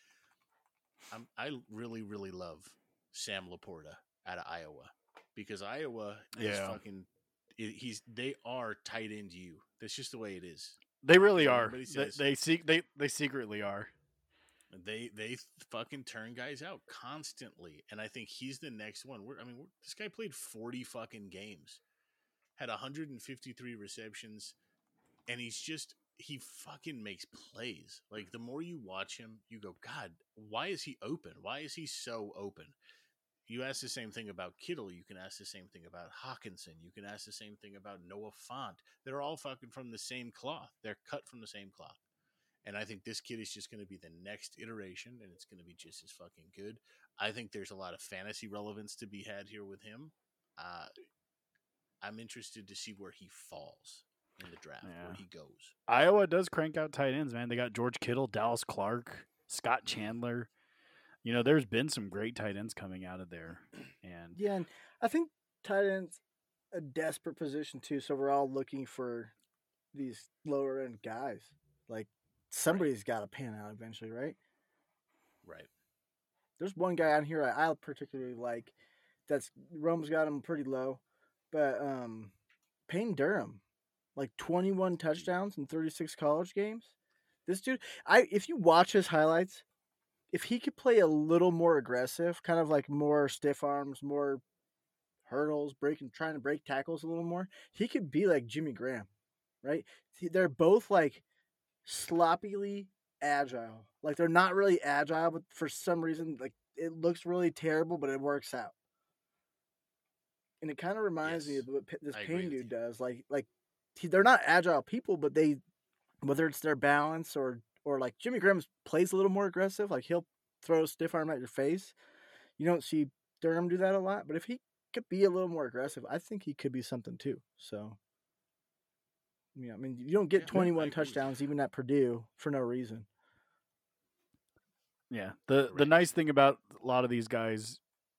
I really, really love Sam Laporta out of Iowa, because Iowa is Yeah. fucking. They are tight end you. That's just the way it is. They really Like are. everybody says. They secretly are. They fucking turn guys out constantly, and I think he's the next one. This guy played 40 fucking games, had 153 receptions, and he fucking makes plays. Like, the more you watch him, you go, God, why is he open? Why is he so open? You ask the same thing about Kittle. You can ask the same thing about Hawkinson. You can ask the same thing about Noah Fant. They're all fucking from the same cloth. They're cut from the same cloth. And I think this kid is just going to be the next iteration, and it's going to be just as fucking good. I think there's a lot of fantasy relevance to be had here with him. I'm interested to see where he falls in the draft, where he goes. Iowa does crank out tight ends, man. They got George Kittle, Dallas Clark, Scott Chandler. There's been some great tight ends coming out of there. And Yeah, and I think tight end's a desperate position too. So we're all looking for these lower end guys. Like, somebody's got to pan out eventually, right? Right. There's one guy on here I particularly like. Rome's got him pretty low, but Payne Durham, like 21 touchdowns in 36 college games. This dude, if you watch his highlights, if he could play a little more aggressive, kind of like more stiff arms, more hurdles, trying to break tackles a little more, he could be like Jimmy Graham, right? They're both like sloppily agile. Like, they're not really agile, but for some reason, like, it looks really terrible, but it works out. And it kind of reminds me of what this Payne dude does. Like they're not agile people, but whether it's their balance or like Jimmy Graham plays a little more aggressive, like he'll throw a stiff arm at your face. You don't see Durham do that a lot, but if he could be a little more aggressive, I think he could be something too. So, yeah, I mean, you don't get 21 touchdowns even at Purdue for no reason. Yeah, the nice thing about a lot of these guys,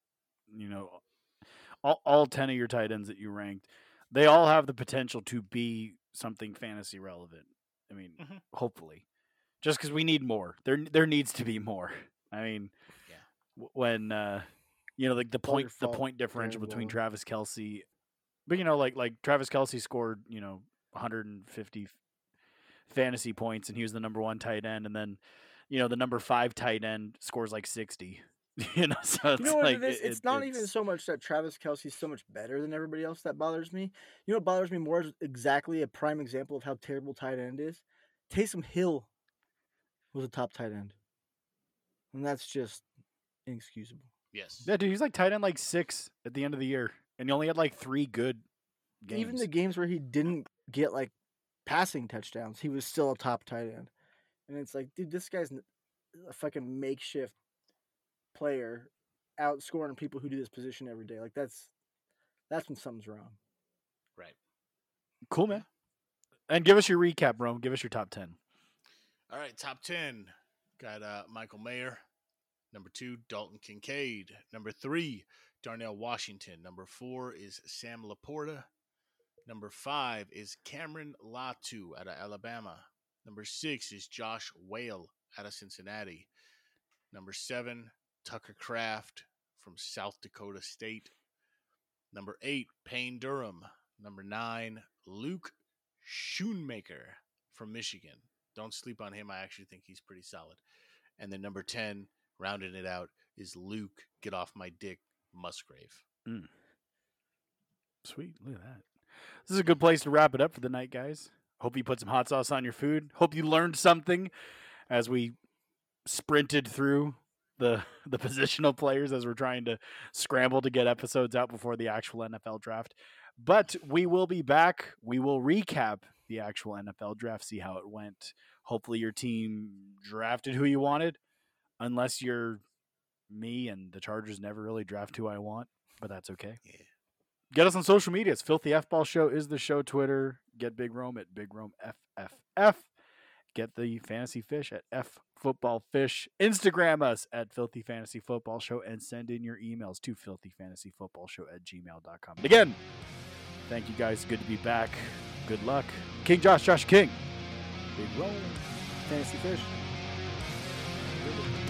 all 10 of your tight ends that you ranked, they all have the potential to be something fantasy relevant. I mean, hopefully, just because we need more. There needs to be more. I mean, when like the point differential between Travis Kelce, but like Travis Kelce scored 150 fantasy points, and he was the number 1 tight end, and then the number 5 tight end scores like 60. So it's You know what like it is? It's not even so much that Travis Kelce's so much better than everybody else that bothers me. You know what bothers me more is exactly a prime example of how terrible tight end is. Taysom Hill was a top tight end, and that's just inexcusable. Yes. Yeah, dude, he's like tight end like 6 at the end of the year, and he only had like 3 good games. Even the games where he didn't get like passing touchdowns, he was still a top tight end. And it's like, dude, this guy's a fucking makeshift player, outscoring people who do this position every day. Like that's when something's wrong. Right. Cool, man. And give us your recap, Rome. Give us your top 10. All right, top 10. Got Michael Mayer. Number 2, Dalton Kincaid. Number 3, Darnell Washington. Number 4 is Sam Laporta. Number 5 is Cameron Latu out of Alabama. Number 6 is Josh Whale out of Cincinnati. Number 7, Tucker Kraft from South Dakota State. Number 8, Payne Durham. Number 9, Luke Schoonmaker from Michigan. Don't sleep on him. I actually think he's pretty solid. And then number 10, rounding it out, is Luke, get off my dick, Musgrave. Sweet. Look at that. This is a good place to wrap it up for the night, guys. Hope you put some hot sauce on your food. Hope you learned something as we sprinted through the positional players as we're trying to scramble to get episodes out before the actual NFL draft. But we will be back. We will recap the actual NFL draft, see how it went. Hopefully your team drafted who you wanted, unless you're me and the Chargers never really draft who I want, but that's okay. Yeah. Get us on social media. It's Filthy F Ball Show is the show Twitter. Get Big Rome at Big Rome FFF. Get the Fantasy Fish at F Football Fish. Instagram us at Filthy Fantasy Football Show and send in your emails to filthyfantasyfootballshow@gmail.com. Again, thank you guys. Good to be back. Good luck. King Josh King. Big Rome. Fantasy Fish. Really.